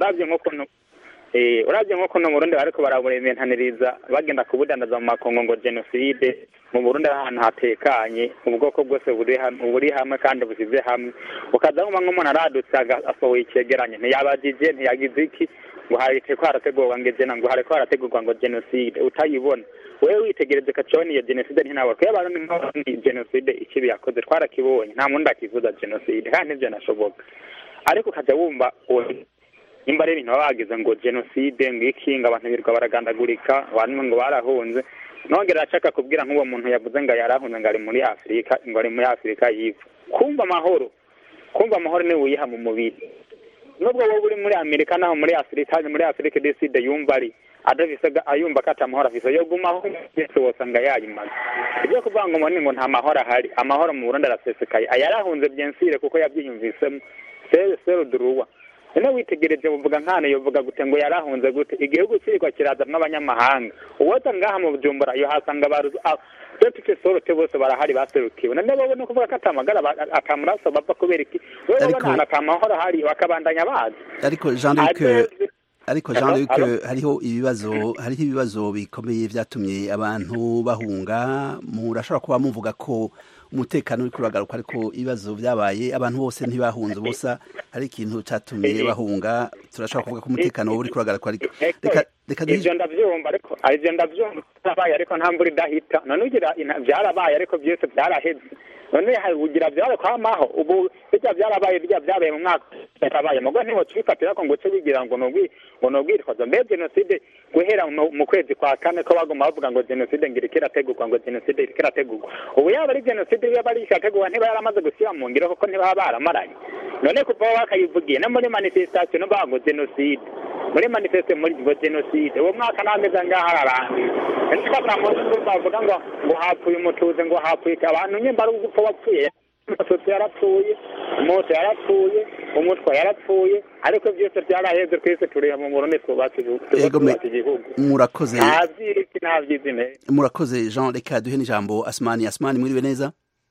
Uravye nk'uko no Burundi bariko baraburementaniriza bagenda kubudandaza mu makongo ngo genocide. Mu Burundi ahantu hatekanye, ubwoko bwose buri hamwe kandi busize hamwe. Ukaza nk'umuntu aradutse asohoye icyegeranyo, ntiyabajije ntiyagize iki ngo harite ko harategurwa ngo hariko harategurwa ngo genocide, utayibona wewe witegereze kaconi ya genocide ntinawe ko yabantu ni genocide ikibi yakoze twarakibonye, nta muntu akivuza genocide kandi ivyo nashoboka. Ariko kaja wumva nimba ari ibintu babagize ngo genocide ngo ikinga abantu birwa baragandagurika, abantu ngo barahunze. Nongera acaka kubwira nk'uwo muntu yavuze ngo yarahunze ngo ari muri Afrika yivu. Kumva amahoro ni wiha mu mubiri. Nubwo wowe uri muri Amerika naho muri Afrika decide yumva ari adavisaga ayumva kata amahoro afise yo gumaho yese wosanga yayimaze. Ibyo kuvuga ngo nta mahoro ahari, amahoro mu Burundi arasesekaye. Ayarahunze byensire kuko yabyiyumvisemo sero duruwa. Ene witegereje uvuga nkane yovuga gute ngo yarahunze gute, igihugu kiriko kiraza n'abanyamahanga. Uwota ngaha mu Bujumbura yo hasanga baruzi tutike sorote bose barahari baserukiwe. Nande babone kuvuga katamagara akamuraso bava kubera iki? Wewe bana atamahoro hari bakabandanya bazi. Ariko Jean Luc hariho ibibazo bikomeye vyatumye abantu bahunga. Murashobora kuba muvuga ko umutekano uri kuragaruka, ariko ibibazo vyabaye abantu bose ntibahunze busa, hari ikintu catumye bahunga. Turashobora kuvuga ko umutekano uri kuragaruka, ariko ivyo ndavyumva ariko ivyo ndavyumva byarabaye ariko nta mvura idahita none ugira byarabaye ariko byose byaraheze none ugira byare kwamaho ubu bijya byarabaye bijya byabaye mu mwaka yarabaye mugo ntiwo twifatira ko ngo cyo bigira ngo nobwirwaza mbe genocide guhera mu kwezi kwa kane ko bagoma bavuga ngo genocide ngira kirategurwa ngo genocide kirategurwa ubu yaba ari genocide yaba ari kirategurwa ntiba yaramaze gushyira mu ngiro kuko ntiba baramaranye none kuva bakayivugiye no muri manifestation no bago genocide muri manifestation muri genocide uwo mwaka nameze ngaha ararangiye ndikabra mu bavuga ngo hapfuye umutuze ngo hapfuye abantu nyemba ari ugupfa wapfuye amasosiyete yarapfuye moto yarapfuye umutwe yarapfuye ariko byose byaraheze twese turiya mu Burundi twubatse igihugu murakoze ntavyizime murakoze Jean reka duhe n'ijambo Asmani mwiriwe neza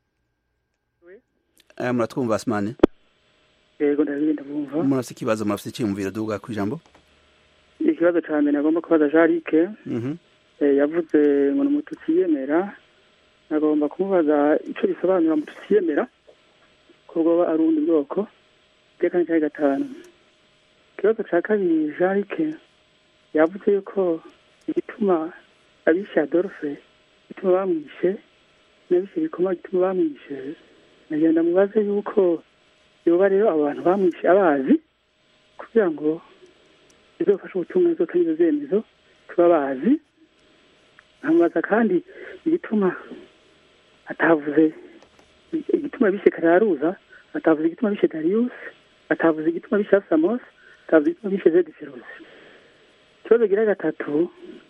muratwumva Asmani yego ndabinda bumva murafite ikibazo murafite icyumviro duga ku ijambo ikibazo cyane nagomba kubaza Jarike yavuze ngo n'umututsi yemera nagomba kumubaza icyo bisobanura umututsi yemera ko bwoba ari ubundi bwoko tekana cya gatanu ikibazo cya kabiri Jarike yavuze yuko igituma abishe Adolphe gituma bamwishe n'abishe bikoma gituma bamwishe nagenda mubaze yuko yoba rero abantu bamwishe abazi kugira ngo bizofashe ubutumwa nzoka n'izo zemezo tuba bazi nkamubaza kandi igituma atavuze igituma bishe Kararuza atavuze igituma bishe Darius atavuze igituma bishe Samos atavuze igituma bishe Zediferos ikibazo gira gatatu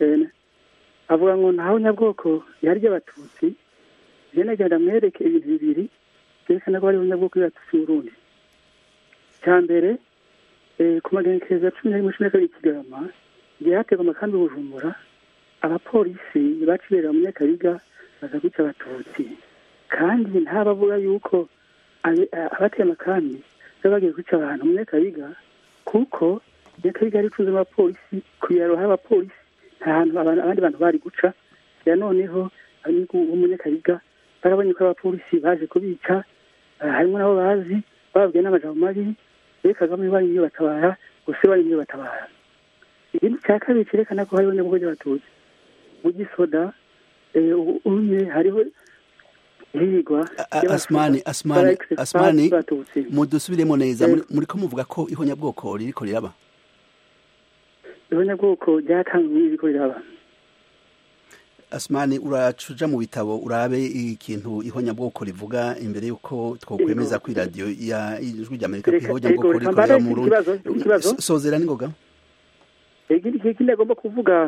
avuga ngo ntaho nyabwoko yari ry'abatutsi je nagenda mwereke ibintu bibiri byerekana ko ari nyabwoko y'abatutsi Burundi cya mbere ku magenekerezo ya 11 Kigarama igihe hategwa amakambi Bujumbura abapolisi bacibera mu Nyakabiga baza kwica abatutsi kandi ntabavuga yuko abateye amakambi bagiye kwica abantu mu Nyakabiga kuko Nyakabiga ari tuze abapolisi kuyaroha abapolisi nta hantu abandi bantu bari guca ya noneho ari mu Nyakabiga barabonye ko abapolisi baje kubica harimo nabo bazi babwiye n'amajambo mabi Kagame bari iyo batabara gusa bari iyo batabara ikindi cya kabiri cyerekana ko hariho nyabwo y'abatutsi mu gisoda unye hariho higwa Asmani mudusubiremo neza muri ko muvuga ko ihonyabwoko ririko riraba ihonyabwoko ryatanzwe ririko riraba Asmani uracuja mu bitabo urabe ikintu ihonyabwoko rivuga imbere yuko twokwemeza ku radio ya ijwi ry'Amerika ko ihonyabwoko rikorera mu Burundi sozera ningoga ikindi agomba kuvuga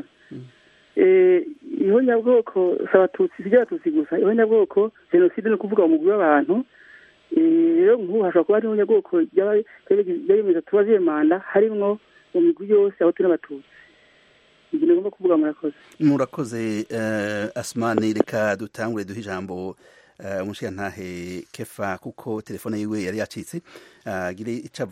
ihonyabwoko sabatutsi by'abatutsi gusa ihonyabwoko genocide no kuvuga umugwi w'abantu rero nk'ubu hashobora kuba ari ihonyabwoko y'abemeza tubaziye manda harimwo mu migwi yose aho turi abatutsi ngomba kuvuga murakoze Asmani reka dutangure duhe ijambo umushirantahe Kefa kuko telefone yiwe yari yacitse agire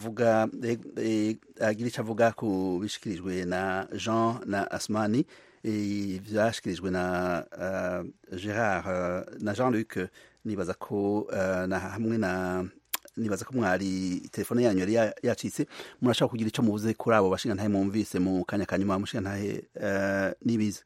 ico avuga ku bishikirijwe na Jean na Asmani vyashikirijwe na Gerard na Jean-Luc nibaza ko na hamwe na nibaza ko mwari telefone yanyu yari yacitse murashaka kugira ico muvuze kuri abo bashinga ntahe mumvise mu kanya kanyuma mushinga ntahe nibize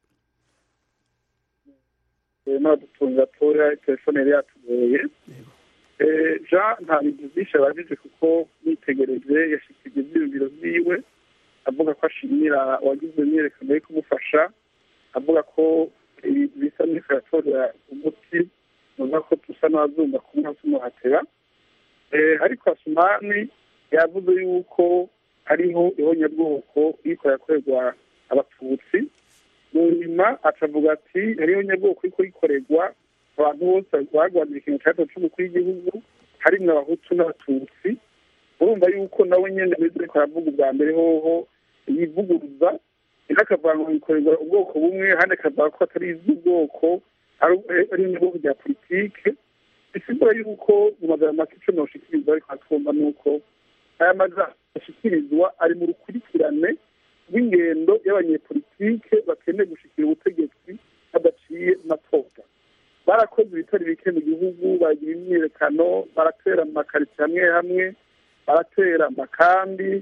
nadutunga tora telefone yari yatugoye Jean nta bigisha bagize kuko nitegereje yashikije ibyiyumviro vyiwe avuga ko ashimira wagize imyerekano yo kumufasha avuga ko bisa n'ikatora umuti nuvuga ko tusa n'abazumva kumwe tumuhatera ariko Asmani yavuze yuko hariho ihonyabwoko iriko yakorerwa abatutsi mu nyuma atavuga ati hariho ihonyabwoko iriko rikorerwa abantu bose barwanira ikintu cya cy'umukuru w'igihugu harimwo abahutu n'abatutsi urumva yuko nawe nyene ariko aravuga ubwa mbere hoho yivuguruza akavuga ngo bikorerwa ubwoko bumwe handi akavuga ko atari iz'ubwoko ari n'ubwoko bya politike bisigura yuko mu magambo make ico noshikiriza ariko atwumva nuko aya majambo ashikirizwa ari mu rukurikirane rw'ingendo y'abanyepolitike bakeneye gushikira ubutegetsi badaciye matora barakoze ibitari bike mu gihugu bagira imyiyerekano baratera mu makaritsiye hamwe hamwe baratera amakambi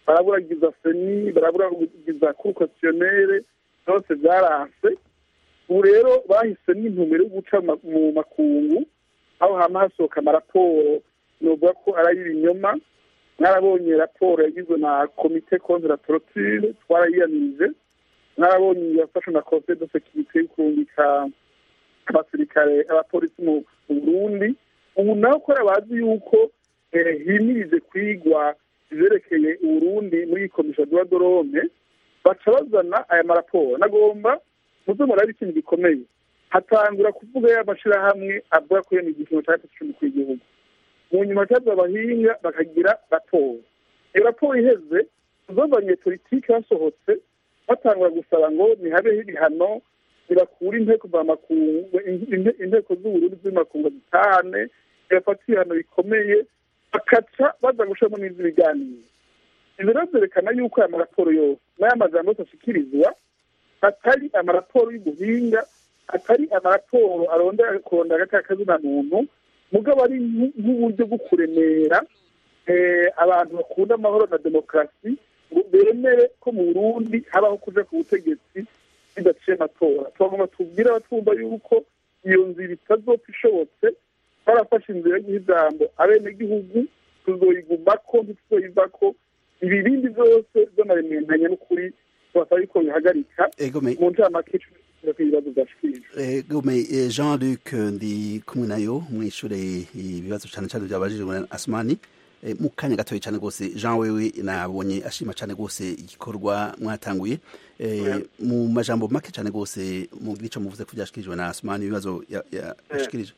baraburagiza seni baraburagiza kurukasiyonere byose byaranse ubu rero bahise n'intumbero yo guca mu makungu aho hama hasohoka amaraporo novuga ko ari ay'ibinyoma mwarabonye raporo yagizwe na komite contre la torture twarayiyamirije mwarabonye yafashwe na conseil de sécurité yo kurungika abasirikare abapolisi mu Burundi ubu naho ko bazi yuko himirije kwigwa ivyerekeye Uburundi muri komisha droit de l'homme baca bazana aya maraporo nagomba muze murabe ikintu gikomeye hatangura kuvuga y'amashirahamwe avuga ko iyo ni igipimo cya gatatu cy'umukuru w'igihugu mu nyuma cyaza abahinga bakagira raporo iyo raporo iheze uzovanye politiki basohotse batangura gusaba ngo nihabeho ibihano ntibakure inteko z'amakungu inteko z'uburundi z'amakungu zitahane bafata ibihano bikomeye bakaca baza gushiramo n'iz'ibiganiro ivyo rero vyerekana yuko aya maraporo yose n'aya majambo yose ashikirizwa atari amaraporo y'ubuhinga atari amaraporo arondera kurondera akazina muntu mugabo ari nk'uburyo bwo kuremera abantu bakunda amahoro na demokarasi ngo bemere ko mu Burundi habaho kuja ku butegetsi bidaciye amatora twagomba tubwire abatumva yuko iyo nzira itazopfa ishobotse barafashe inzira yo guha ijambo abenegihugu tuzoyigumako ntituzoyivako ibi bindi byose by'amarementanya n'ukuri tubasaba yuko bihagarika mu ncamake ibibazo byashikirije Jean-Luc ndi kumwe nayo mwishure ibibazo cyane cyane byabajijwe na Asmani mu kanya gatoya cyane rwose Jean wewe nabonye ashima cyane rwose igikorwa mwatanguye mu majambo make cyane rwose mu gice muvuze ko byashikirijwe na Asmani ibibazo yashikirije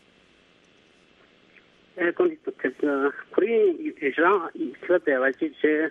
kuri Jean ikibazo yabajije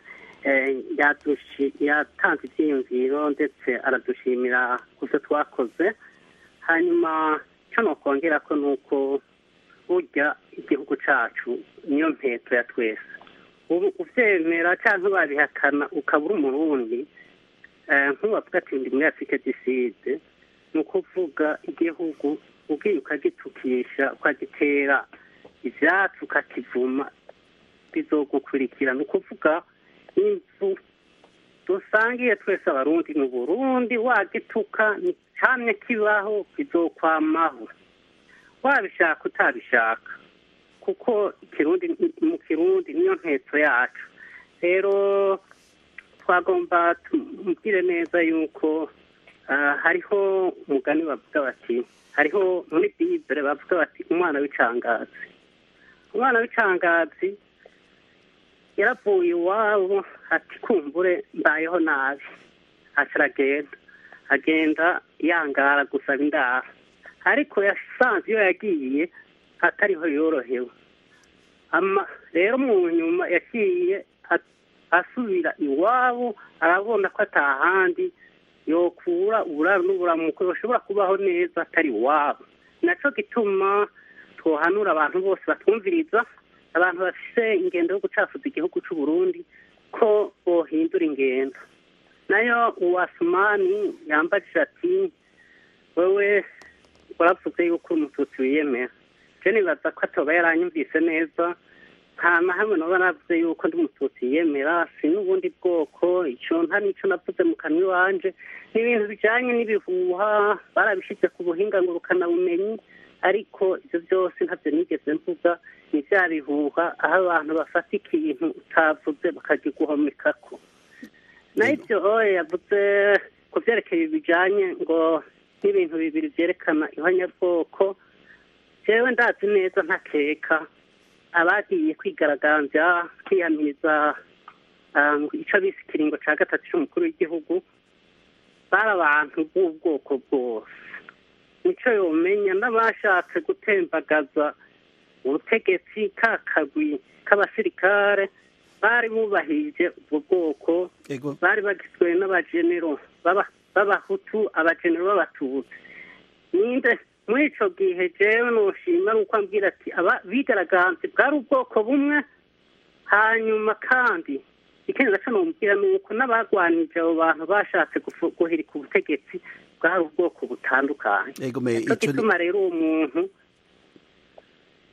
yatanze ibyiyumviro ndetse aradushimira ku byo twakoze hanyuma icyo nokongera ko ni uko burya igihugu cyacu niyo mpetso ya twese ubyemera cyangwa babihakana ukabura umurundi nk'uwavuga ati ndi muri afurika diside ni ukuvuga igihugu ubwiye ukagitukisha ukagitera ibyatsi ukakivuma bizogukurikira ni ukuvuga inzu dusangiye twese abarundi mu Burundi wagituka cyane kibaho bizokwamaho wabishaka utabishaka kuko mu kirundi niyo nteko yacu rero twagomba tumubwire neza yuko hariho umugani bavuga bati hariho muri Bible bavuga bati umwana w'icangazi yaravuye iwabo ati kumbure mbayeho nabi agenda yangara gusaba indaro ariko yasanze iyo yagiye atariho yorohewe rero mu nyuma yagiye asubira iwabo arabona ko atahandi yokura uburaro n'uburamuko bashobora kubaho neza atari iwabo nacyo gituma twohanura abantu bose batwumviriza abantu bafise ingendo yo gucafuza igihugu cy'u Burundi ko bohindura ingendo nayo uwasumani yambajije ati wewe waravuze yuko umututsi wiyemera je nibaza ko atoba yaranyumvise neza nta na hamwe noba navuze yuko ndi umututsi yiyemera si n'ubundi bwoko ico nta nico navuze mu kanwa iwanje ni ibintu bijanye n'ibihuha barabishyize ku buhinga ngurukanabumenyi ariko ivyo byose ntavyo nigeze mvuga ni vya bihuha aho abantu bafata ikintu utavuze bakagiguhomekako nayivyo yavuze ku vyerekeye bijanye ngo n'ibintu bibiri vyerekana ihonyabwoko jewe ndazi neza ntakeka abagiye kwigaragambya kwiyamiriza ico bise ikiringo ca gatatu c'umukuru w'igihugu bari abantu b'ubwoko bwose nico yomenya n'abashatse gutembagaza ubutegetsi kakagwi k'abasirikare bari bubahirije ubwo bwoko bari bagizwe n'abagenero b'abahutu abagenero b'abatutsi ninde muri ico gihe jewe noshima nuko ambwira ati bigaragambye bwari ubwoko bumwe hanyuma kandi ikindi gaco nomubwira nuko n'abagwanije abo bantu bashatse guhirika ubutegetsi bwari ubwoko butandukanye nico gituma rero uwo muntu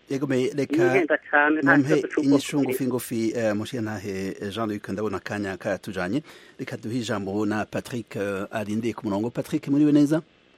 yego me reka mumpe inyishu ngufi mushiyantahe Jean Luc ndabona akanya katujanye reka duhe ijambo na Patrick arindiye ku murongo. Patrick muriwe neza?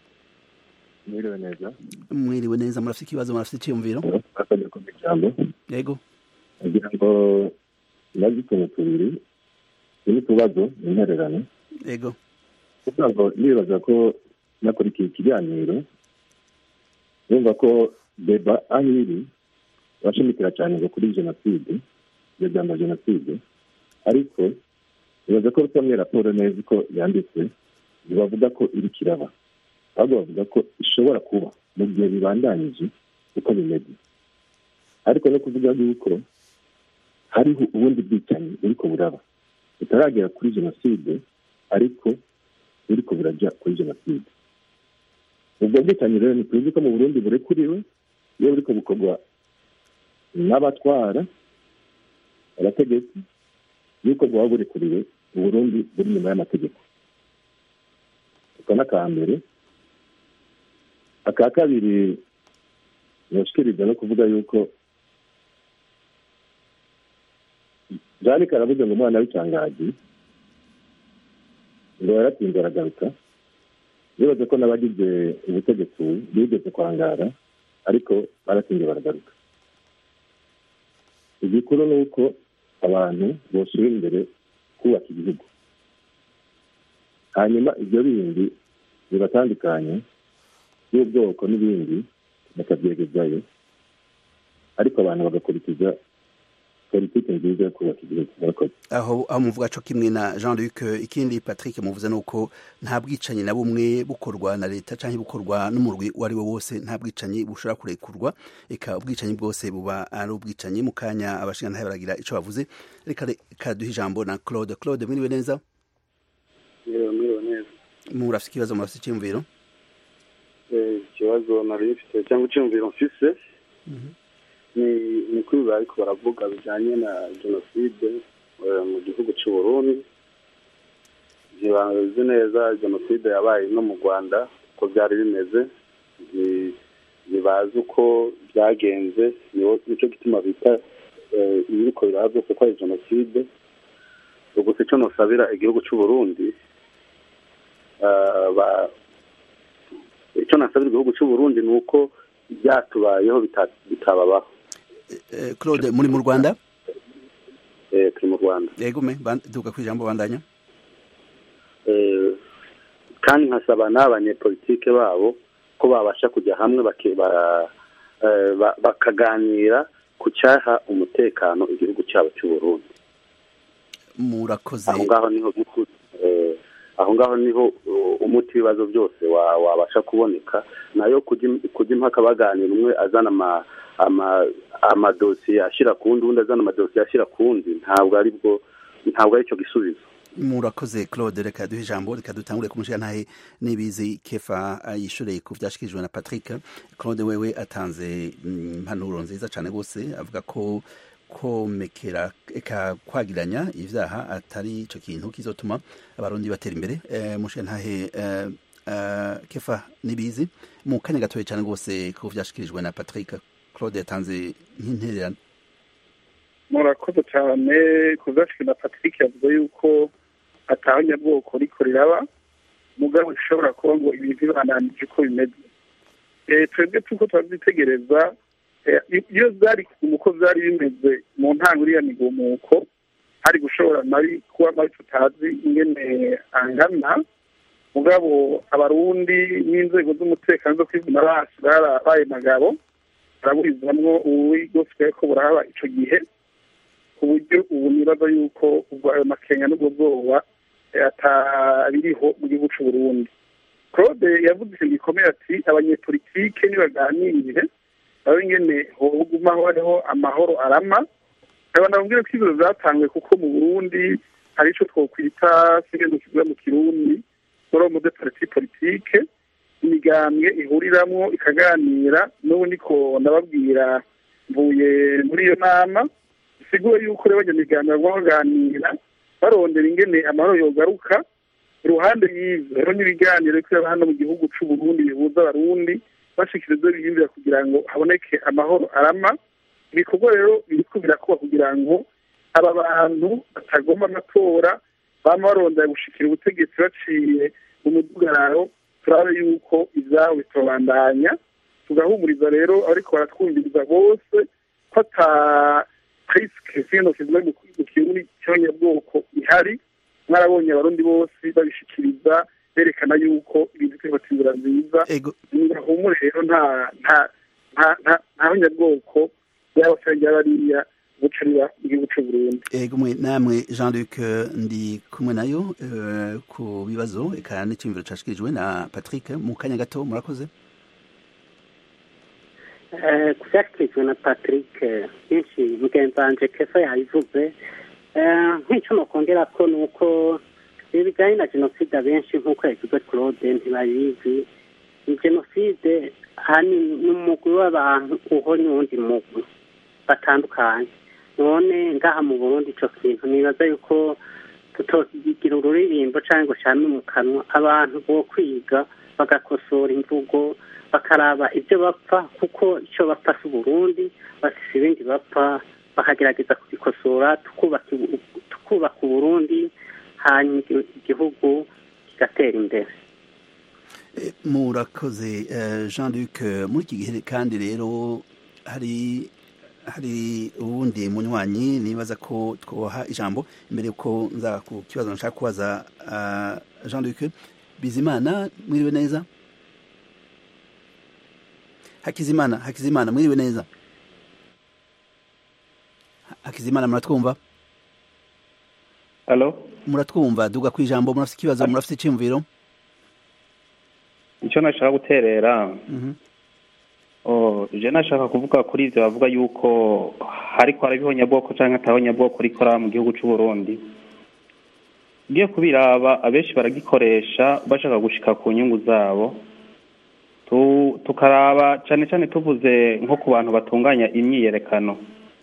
Mwiriwe neza, murafite ikibazo, murafite icyumviro? Yego kugira ngo nazi utuntu tubiri n'utubazo intererano. Yego kugira ngo nibaza ko nakurikiye ikiganiro numva ko deba ahiri bashimikira cyane ngo kuri jenoside yajyamba jenoside, ariko nibaza ko rutamye raporo neza uko yanditse bavuga ko iri kiraba, ahubwo bavuga ko ishobora kuba mu gihe bibandanyije uko bimeze, ariko no kuvuga yuko hariho ubundi bwicanyi buriko buraba butaragera kuri jenoside ariko buriko burajya kuri jenoside. ubwo bwicanyi rero ntituzi ko mu Burundi burekuriwe, iyo buriko bukorwa n'abatwara abategetsi yuko bwaba burekuriwe, mu Burundi buri nyuma y'amategeko. uko n'akambere. aka kabiri yoshikiriza no kuvuga yuko Jani karavuze ngo umwana w'icangaji ngo yaratinze aragaruka, bibaze ko n'abagize ubutegetsi bigeze kwangara ariko baratinze baragaruka. igikuru ni uko abantu bosubira imbere kubaka igihugu, hanyuma ibyo bindi bibatandukanye by'ubwoko n'ibindi bakabyegezayo, ariko abantu bagakurikiza politiki nziza yo kubaka igihugu. aho muvuga co kimwe na Jean Luc. Ikindi Patrick muvuze nuko nta bwicanyi na bumwe bukorwa na leta canke bukorwa n'umurwi wari we wose, nta bwicanyi bushobora kurekurwa, eka ubwicanyi bwose buba ari ubwicanyi. Mu kanya abashingantahe baragira ico bavuze, reka duhe ijambo na Claude. Claude mwiriwe neza? Mwiriwe neza. Murafite ikibazo, murafite icyumviro? Ikibazo nari mfite cyangwa icyumviro mfise ni kuri bariko baravuga bijanye na jenoside mu gihugu cy'u Burundi. Ntibazi neza jenoside yabaye no mu Rwanda uko byari bimeze, ntibazi uko byagenze, nicyo gituma bita ibiriko biraba byose ko ari jenoside. ubwo se cyo nosabira igihugu cy'u Burundi, icyo nasabira igihugu cy'u Burundi ni uko byatubayeho bitababaho. Claude muri mu Rwanda? Turi mu Rwanda. Yego duka ku ijambo bandanya. Kandi nkasaba n'abanyepolitike babo ko babasha kujya hamwe bakaganira ku cyaha umutekano igihugu cyabo cy'u Burundi. Murakoze. aho ngaho niho umuti w'ibibazo byose wabasha kuboneka, nayo kujya impaka baganira, umwe azana amadosiye ashyira ku wundi, undi azana amadosiye ashyira ku wundi, ntabwo ari cyo gisubizo. Murakoze Claude. Reka duhe ijambo, reka dutangure ku mushingantahe Nibizi Kefa yishureye ku vyashikirijwe na Patrick. Claude wewe atanze impanuro nziza cyane gose, avuga ko komekera kwagiranya ivyaha atari ico kintu kizotuma abarundi batera imbere. Mushingantahe Kefa Nibizi, mu kanya gatoye cyane gose ku vyashikirijwe na Patrick, Claude yatanze nk'intererano. Murakoze cyane. Kuzashika na Patrick yavuze yuko atahanyabwoko riko riraba, mugabo ishobora kuba ngo ibintu bibananije uko bimeze. Twebwe tuko twabyitegereza, iyo zari uko byari bimeze mu ntango iriya migumuko, hari gushobora nari kuba mari tutazi ingene angana, mugabo abarundi n'inzego z'umutekano zo kwivuna basi barabaye magabo, baraburizamwo uwigoswe ko buraba ico gihe, ku buryo ubu nibaza yuko ubwo ayo makenga n'ubwo bwoba atabiriho mu gihugu cy'u Burundi. Claude yavuze ikintu gikomeye ati abanyepolitike nibaganire aho ingene hogumaho hariho amahoro arama. Nababwira ko ibiro zatanzwe kuko mu Burundi hari ico twokwita sigendo kivuga mu Kirundi forum de parti politique, imigambwe ihuriramwo ikaganira. N'ubu niko nababwira mvuye muri iyo nama, siguro yuko rero abanyamigambwe baganira barondera ingene amahoro yogaruka. Iruhande y'ivyo rero n'ibiganiro bikora hano mu gihugu cy'u Burundi bihuza abarundi, bashikira ibyo biyumvira kugira ngo haboneke amahoro arama. Ibikorwa rero biriko birakorwa kugira ngo aba bantu batagomba amatora bama barondera gushikira ubutegetsi baciye mu mudugararo, turabe yuko ivyabo bitobandanya. Tugahumuriza rero ariko baratwumviriza bose ko ata risike zino kizwe mu kirundi cy'abanyabwoko ihari. Mwarabonye abarundi bose babishikiriza berekana yuko ibintu biriko inzira nziza. Ngahumure rero nta banyabwoko y'abasenge bariya gucira igihugu cy'u Burundi. Ego mwe namwe Jean-Luc ndi kumwe nayo ku bibazo eka n'icyumviro cyashikirijwe na Patrick mu kanya gato murakoze. Kuvyashikirijwe na Patrick byinshi mugenzi wanje Kefa yabivuze. Nk'icyo nokongera ko nuko ibijyanye na jenoside abenshi nk'uko yagize Claude ntibayizi. Jenoside ahanini ni umugwi w'abantu uhora n'uwundi mugwi batandukanye. None ngaha mu Burundi ico kintu nibaza yuko tutokigira ururirimbo canke ngo shame mu kanwa, abantu bo kwiga bagakosora imvugo bakaraba ibyo bapfa, kuko icyo bapfa si Burundi, bafise ibindi bapfa, bakagerageza kubikosora tukubaka Burundi hanyuma igihugu kigatera imbere. Murakoze Jean-Luc. Muri iki gihe kandi rero hari uwundi munywanyi nibaza ko twoha ijambo imbere yuko nza ku kibazo nshaka kubaza Jean-Luc. Bizimana mwiriwe neza? Hakizimana mwiriwe neza? Hakizimana muratwumva? Allo? Muratwumva? Duga ku ijambo, murafite ikibazo, murafite icyumviro? Icyo nashaka guterera je nashaka kuvuga kuri ivyo bavuga yuko hariko harabihonyabwoko canke atahonyabwoko rikora mu gihugu c'u Burundi. Ngiye kubiraba abenshi baragikoresha bashaka gushika ku nyungu zabo. Tukaraba cane cane tuvuze nko ku bantu batunganya imyiyerekano.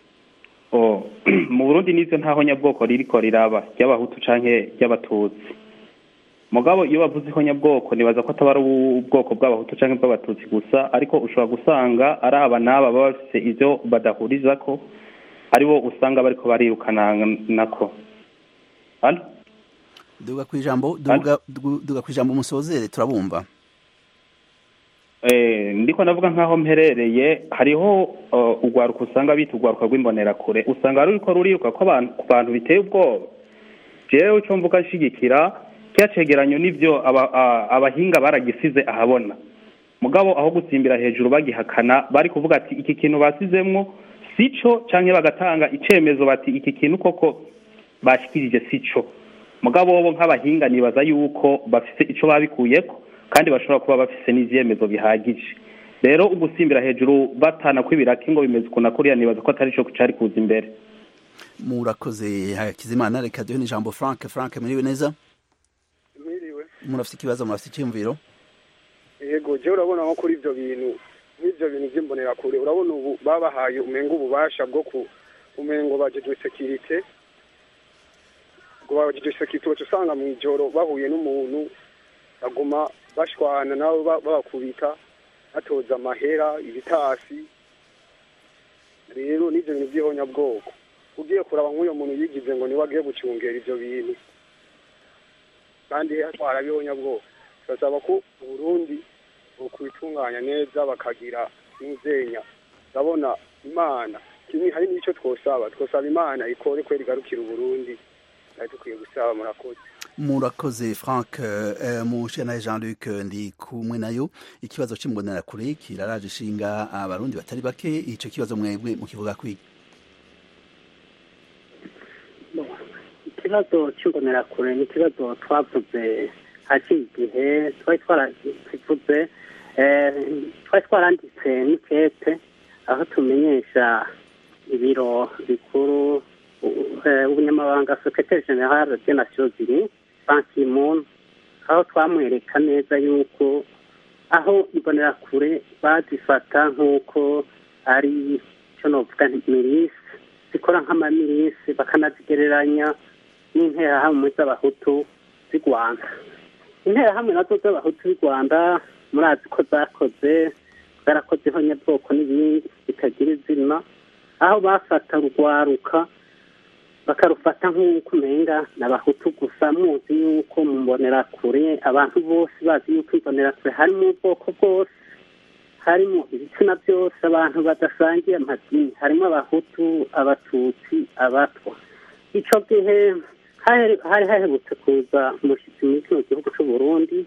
Mu Burundi nivyo ntahonyabwoko ririko riraba ry'abahutu canke ry'abatutsi. Mugabo iyo bavuze ihonyabwoko nibaza ko ataba ari ubwoko bw'abahutu canke bw'abatutsi gusa, ariko ushobora gusanga ari aba n'aba baba bafise ivyo badahurizako aribo usanga bariko barirukana nako. Duga ku ijambo musozere turabumva. Ndiko navuga nkaho mperereye hariho ugwaruka usanga bita ugwaruka rw'imbonerakure, usanga ruriko ruriruka ko ku bantu biteye ubwoba. Jewe ico mvuga nshigikira cyacegeranyo nivyo abahinga baragisize ahabona. Mugabo aho gutsimbira hejuru bagihakana, bari kuvuga ati iki kintu basizemwo sico canke bagatanga icemezo bati iki kintu koko bashikirije sico. Mugabo bo nk'abahinga nibaza yuko bafise ico babikuyeko kandi bashobora kuba bafise n'ivyemezo bihagije. Rero ugusimbira hejuru batana kwibiraki ngo bimeze kuna kuriya nibaza ko atari cyo cari kuza imbere. Murakoze Hakizimana. Reka duhe n'ijambo Frank. Mwiriwe neza? Murafite ikibazo, murafite icyumviro? Yego, je urabona nko kuri ivyo bintu by'imbonera kure, urabona ubu babahaye umengo ububasha bwo ku umengo bajeje security, ngo bajeje security usanga mu ijoro bahuye n'umuntu baguma bashwana nabo babakubita batoza amahera ibitasi. Rero n'ivyo bintu by'ihonyabwoko ugiye kuraba nk'uyo muntu yigize ngo niwe agiye gucungera ivyo bintu kandi atwara bihonyabwoko. Basaba ko Burundi bokwitunganya neza bakagira n'uzenya. Ndabona Imana kimwe hari n'icyo twosaba Imana ikore kweri garukira Burundi, ari tukwiye gusaba. Murakoze Frank. Mushana Jean-Luc ndi kumwe nayo. Ikibazo cy'imbonerakure kiraraje ishinga abarundi batari bake. Ico kibazo mwebwe mukivuga kwiki? Ikibazo cy'imbonerakure ni ikibazo twavuze haciye igihe, twari twaranditse n'ikete aho tumenyesha ibiro bikuru ubunyamabanga Secrétaire Général des Nations Unies Ban Ki-moon, aho twamwereka neza yuko aho imbonerakure bazifata nk'uko ari icyo novuga milisi, zikora nk'amamilisi, bakanazigereranya n'interahamwe z'abahutu z'i Rwanda. Interahamwe nazo z'abahutu z'i Rwanda murazi ko zakoze bwarakoze ihonyabwoko n'ibindi bitagira izina, aho bafata urwaruka bakarufata nk'uko umenga n'abahutu gusa, muzi yuko mu mbonerakure abantu bose bazi yuko imbonerakure harimo ubwoko bwose, harimo ibitsina byose, abantu badasangiye amadini, harimo abahutu, abatutsi, abatwa. Ico gihe hari haherutse kuza umushyitsi muri kino gihugu cy'u Burundi,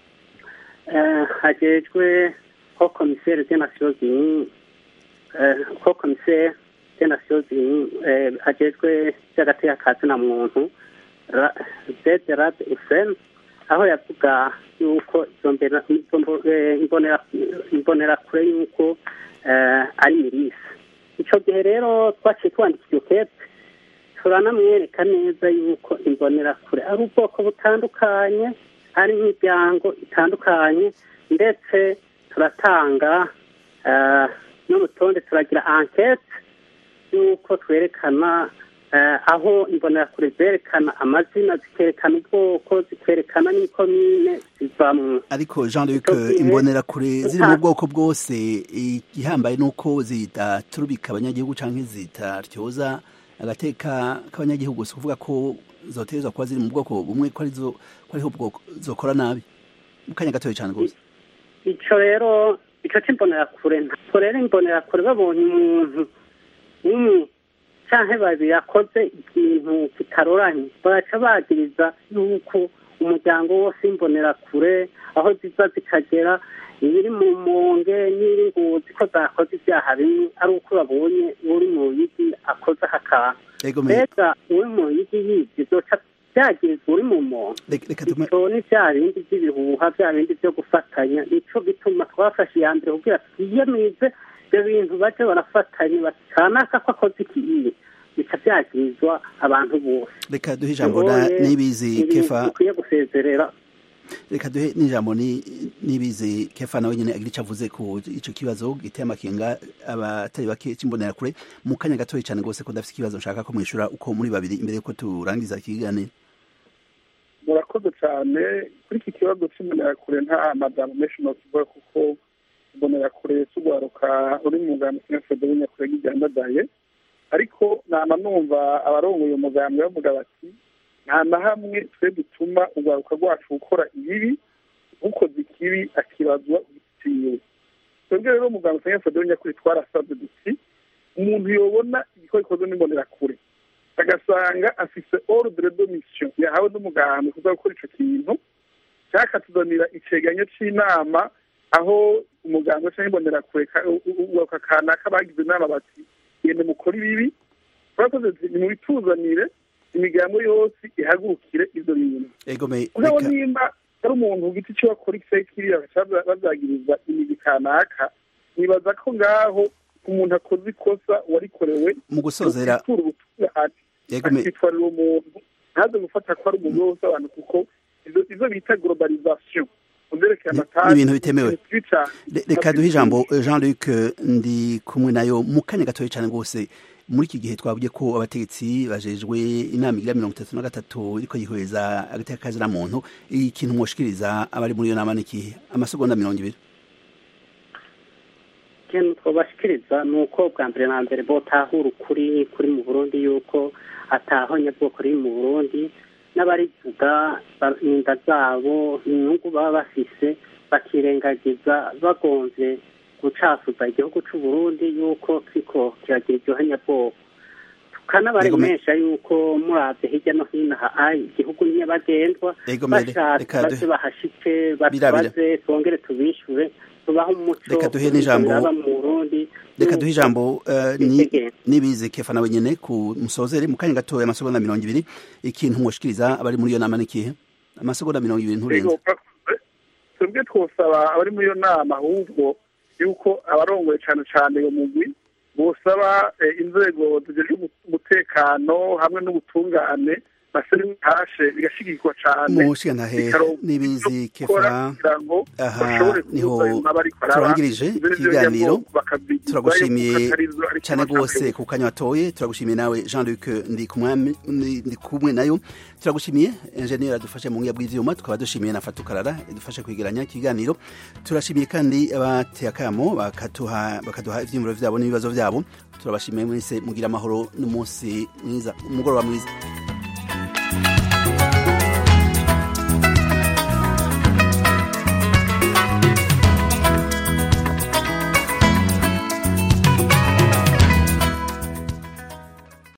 hajejwe ko komiseri des Nations Unies, ko komiseri des Nations Unies hajejwe by'agateka ka zina muntu Zedrad Hussein, aho yavuga yuko imbonerakure yuko ari milisi. Ico gihe rero twaciye twandika kete turanamwereka neza yuko imbonerakure ari ubwoko butandukanye, ari imiryango itandukanye, ndetse turatanga n'urutonde, turagira ankete yuko twerekana aho imbonerakure zerekana amazina, zikerekana ubwoko, zikerekana n'ikomine zivamwo. Ariko Jean Luc, imbonerakure ziri mu bwoko bwose, igihambaye nuko zidaturubika abanyagihugu canke zitaryoza agateka k'abanyagihugu, si kuvuga ko zoterezwa kuba ziri mu bwoko bumwe, ko ariho bwoko zokora nabi. Mu kanya gatoya cyane rwose. Ico rero c'imbonerakure, ntabwo rero imbonerakure babonye umuntu umwe canke babiri yakoze ikintu kitaroranye baraca bagiriza yuko umuryango wose imbonerakure aho ziza zikagera, ibiri mu Rumonge n'iri Ngozi ko zakoze ibyaha bimwe, ari uko babonye uri mu Ruyigi akoze akantu. Mbega uri mu Ruyigi yivye zoca byagirizwa uri mu Rumonge. Ico ni vya bindi vy'ibihuha, vya bindi vyo gufatanya. Nico gituma twafashe iya mbere kugira twiyemize ibyo bintu baje barafatanya, bati kanaka ko akoze ikibi, bica byagirizwa abantu bose. Reka duhe ijambo Niyibizi Kefa, ukwiye gusezerera. Reka duhe n'ijambo Niyibizi Kefa nawe nyene agira ico avuze ku ico kibazo giteye amakenga abatari bake c'imbonerakure. Mu kanya gatoya cyane rwose ko ndafite ikibazo nshaka ko mwishura uko muri babiri imbere yuko turangiza ikiganiro. Murakoze cyane kuri iki kibazo c'imbonerakure, nta madamu menshi nokivuga kuko imbonerakure s'ugwaruka uri mu mugambi Fede w'inyakure y'ijyandadaye, ariko nama numva abarongoye umugambi bavuga bati nta na hamwe twe dutuma urwaruka rwacu gukora ibibi, ukoze ikibi akibazwa igitiwe. Twebwe rero umugambi Fede w'inyakure twarasabye duti umuntu yobona igikorwa n'imbonerakure agasanga afise ordre de mission yahawe n'umugambi kuza gukora ico kintu, cyakatuzanira iceganyo c'inama aho umugambi cyangwa imbonerakure urwaruka kanaka bagize inama bati yende mukora ibibi, twakoze nimubituzanire imigambo yose ihagurukire ivyo bintu. Kuko nimba ari umuntu ku giti cyo akora ikiriya bazagiriza imigi kanaka, nibaza ko ngaho umuntu akoze ikosa warikorewe mu gusozera akitwarira umuntu ntaze gufata ko ari umuntu wose abantu, kuko izo bita globalisation ibintu bitemewe. Reka duhe ijambo Jean Luc ndi kumwe nayo mu kanya gatoya cyane rwose. Muri iki gihe twavuye ko abategetsi bajejwe inama igira 33 iriko yihweza agateka kazina muntu, ikintu mwoshikiriza abari muri iyo nama niki? Amasegonda 20. Ikintu twabashikiriza nuko bwa mbere na mbere botahura ukuri kuri mu Burundi, yuko atahonya bwo kuri mu Burundi, n'abarivuga inda zabo inyungu baba bafise bakirengagiza bagonze gucafuza igihugu cy'u Burundi, yuko kiko kiragira iryohenya bwoko. Tukanabaremesha yuko muravye hirya no hino igihugu ni nyabagendwa, bashatse bahashike batubaze twongere tubishure tubaho umuco. Reka duhe n'ijambo Niyibizi Kefa nawe nyene ku musozere mu kanya gatoya amasegonda 20. Ikintu mwoshikiriza abari muri iyo nama nikihe? Amasegonda 20 nturenze. Twebwe twosaba abari muri iyo nama ahubwo yuko abarongoye cyane cyane uyo mugwi bosaba inzego zijejwe umutekano hamwe n'ubutungane baseritashe bigashigikwa cane mushigantahe n'ibizi kefa aha niho turangirije ikiganiro turagushimiye cyane rwose ku kanya watoye turagushimiye nawe Jean Luc ndi kumwe nayo turagushimiye engineer adufashe mu ngiya bw'ivyuma tukaba dushimiye na Fatukarara idufashe kwigeranya ikiganiro turashimiye kandi abateye akamo bakaduha ivyimuro vyabo n'ibibazo vyabo turabashimiye mwese mugira amahoro n'umunsi mwiza umugoroba mwiza.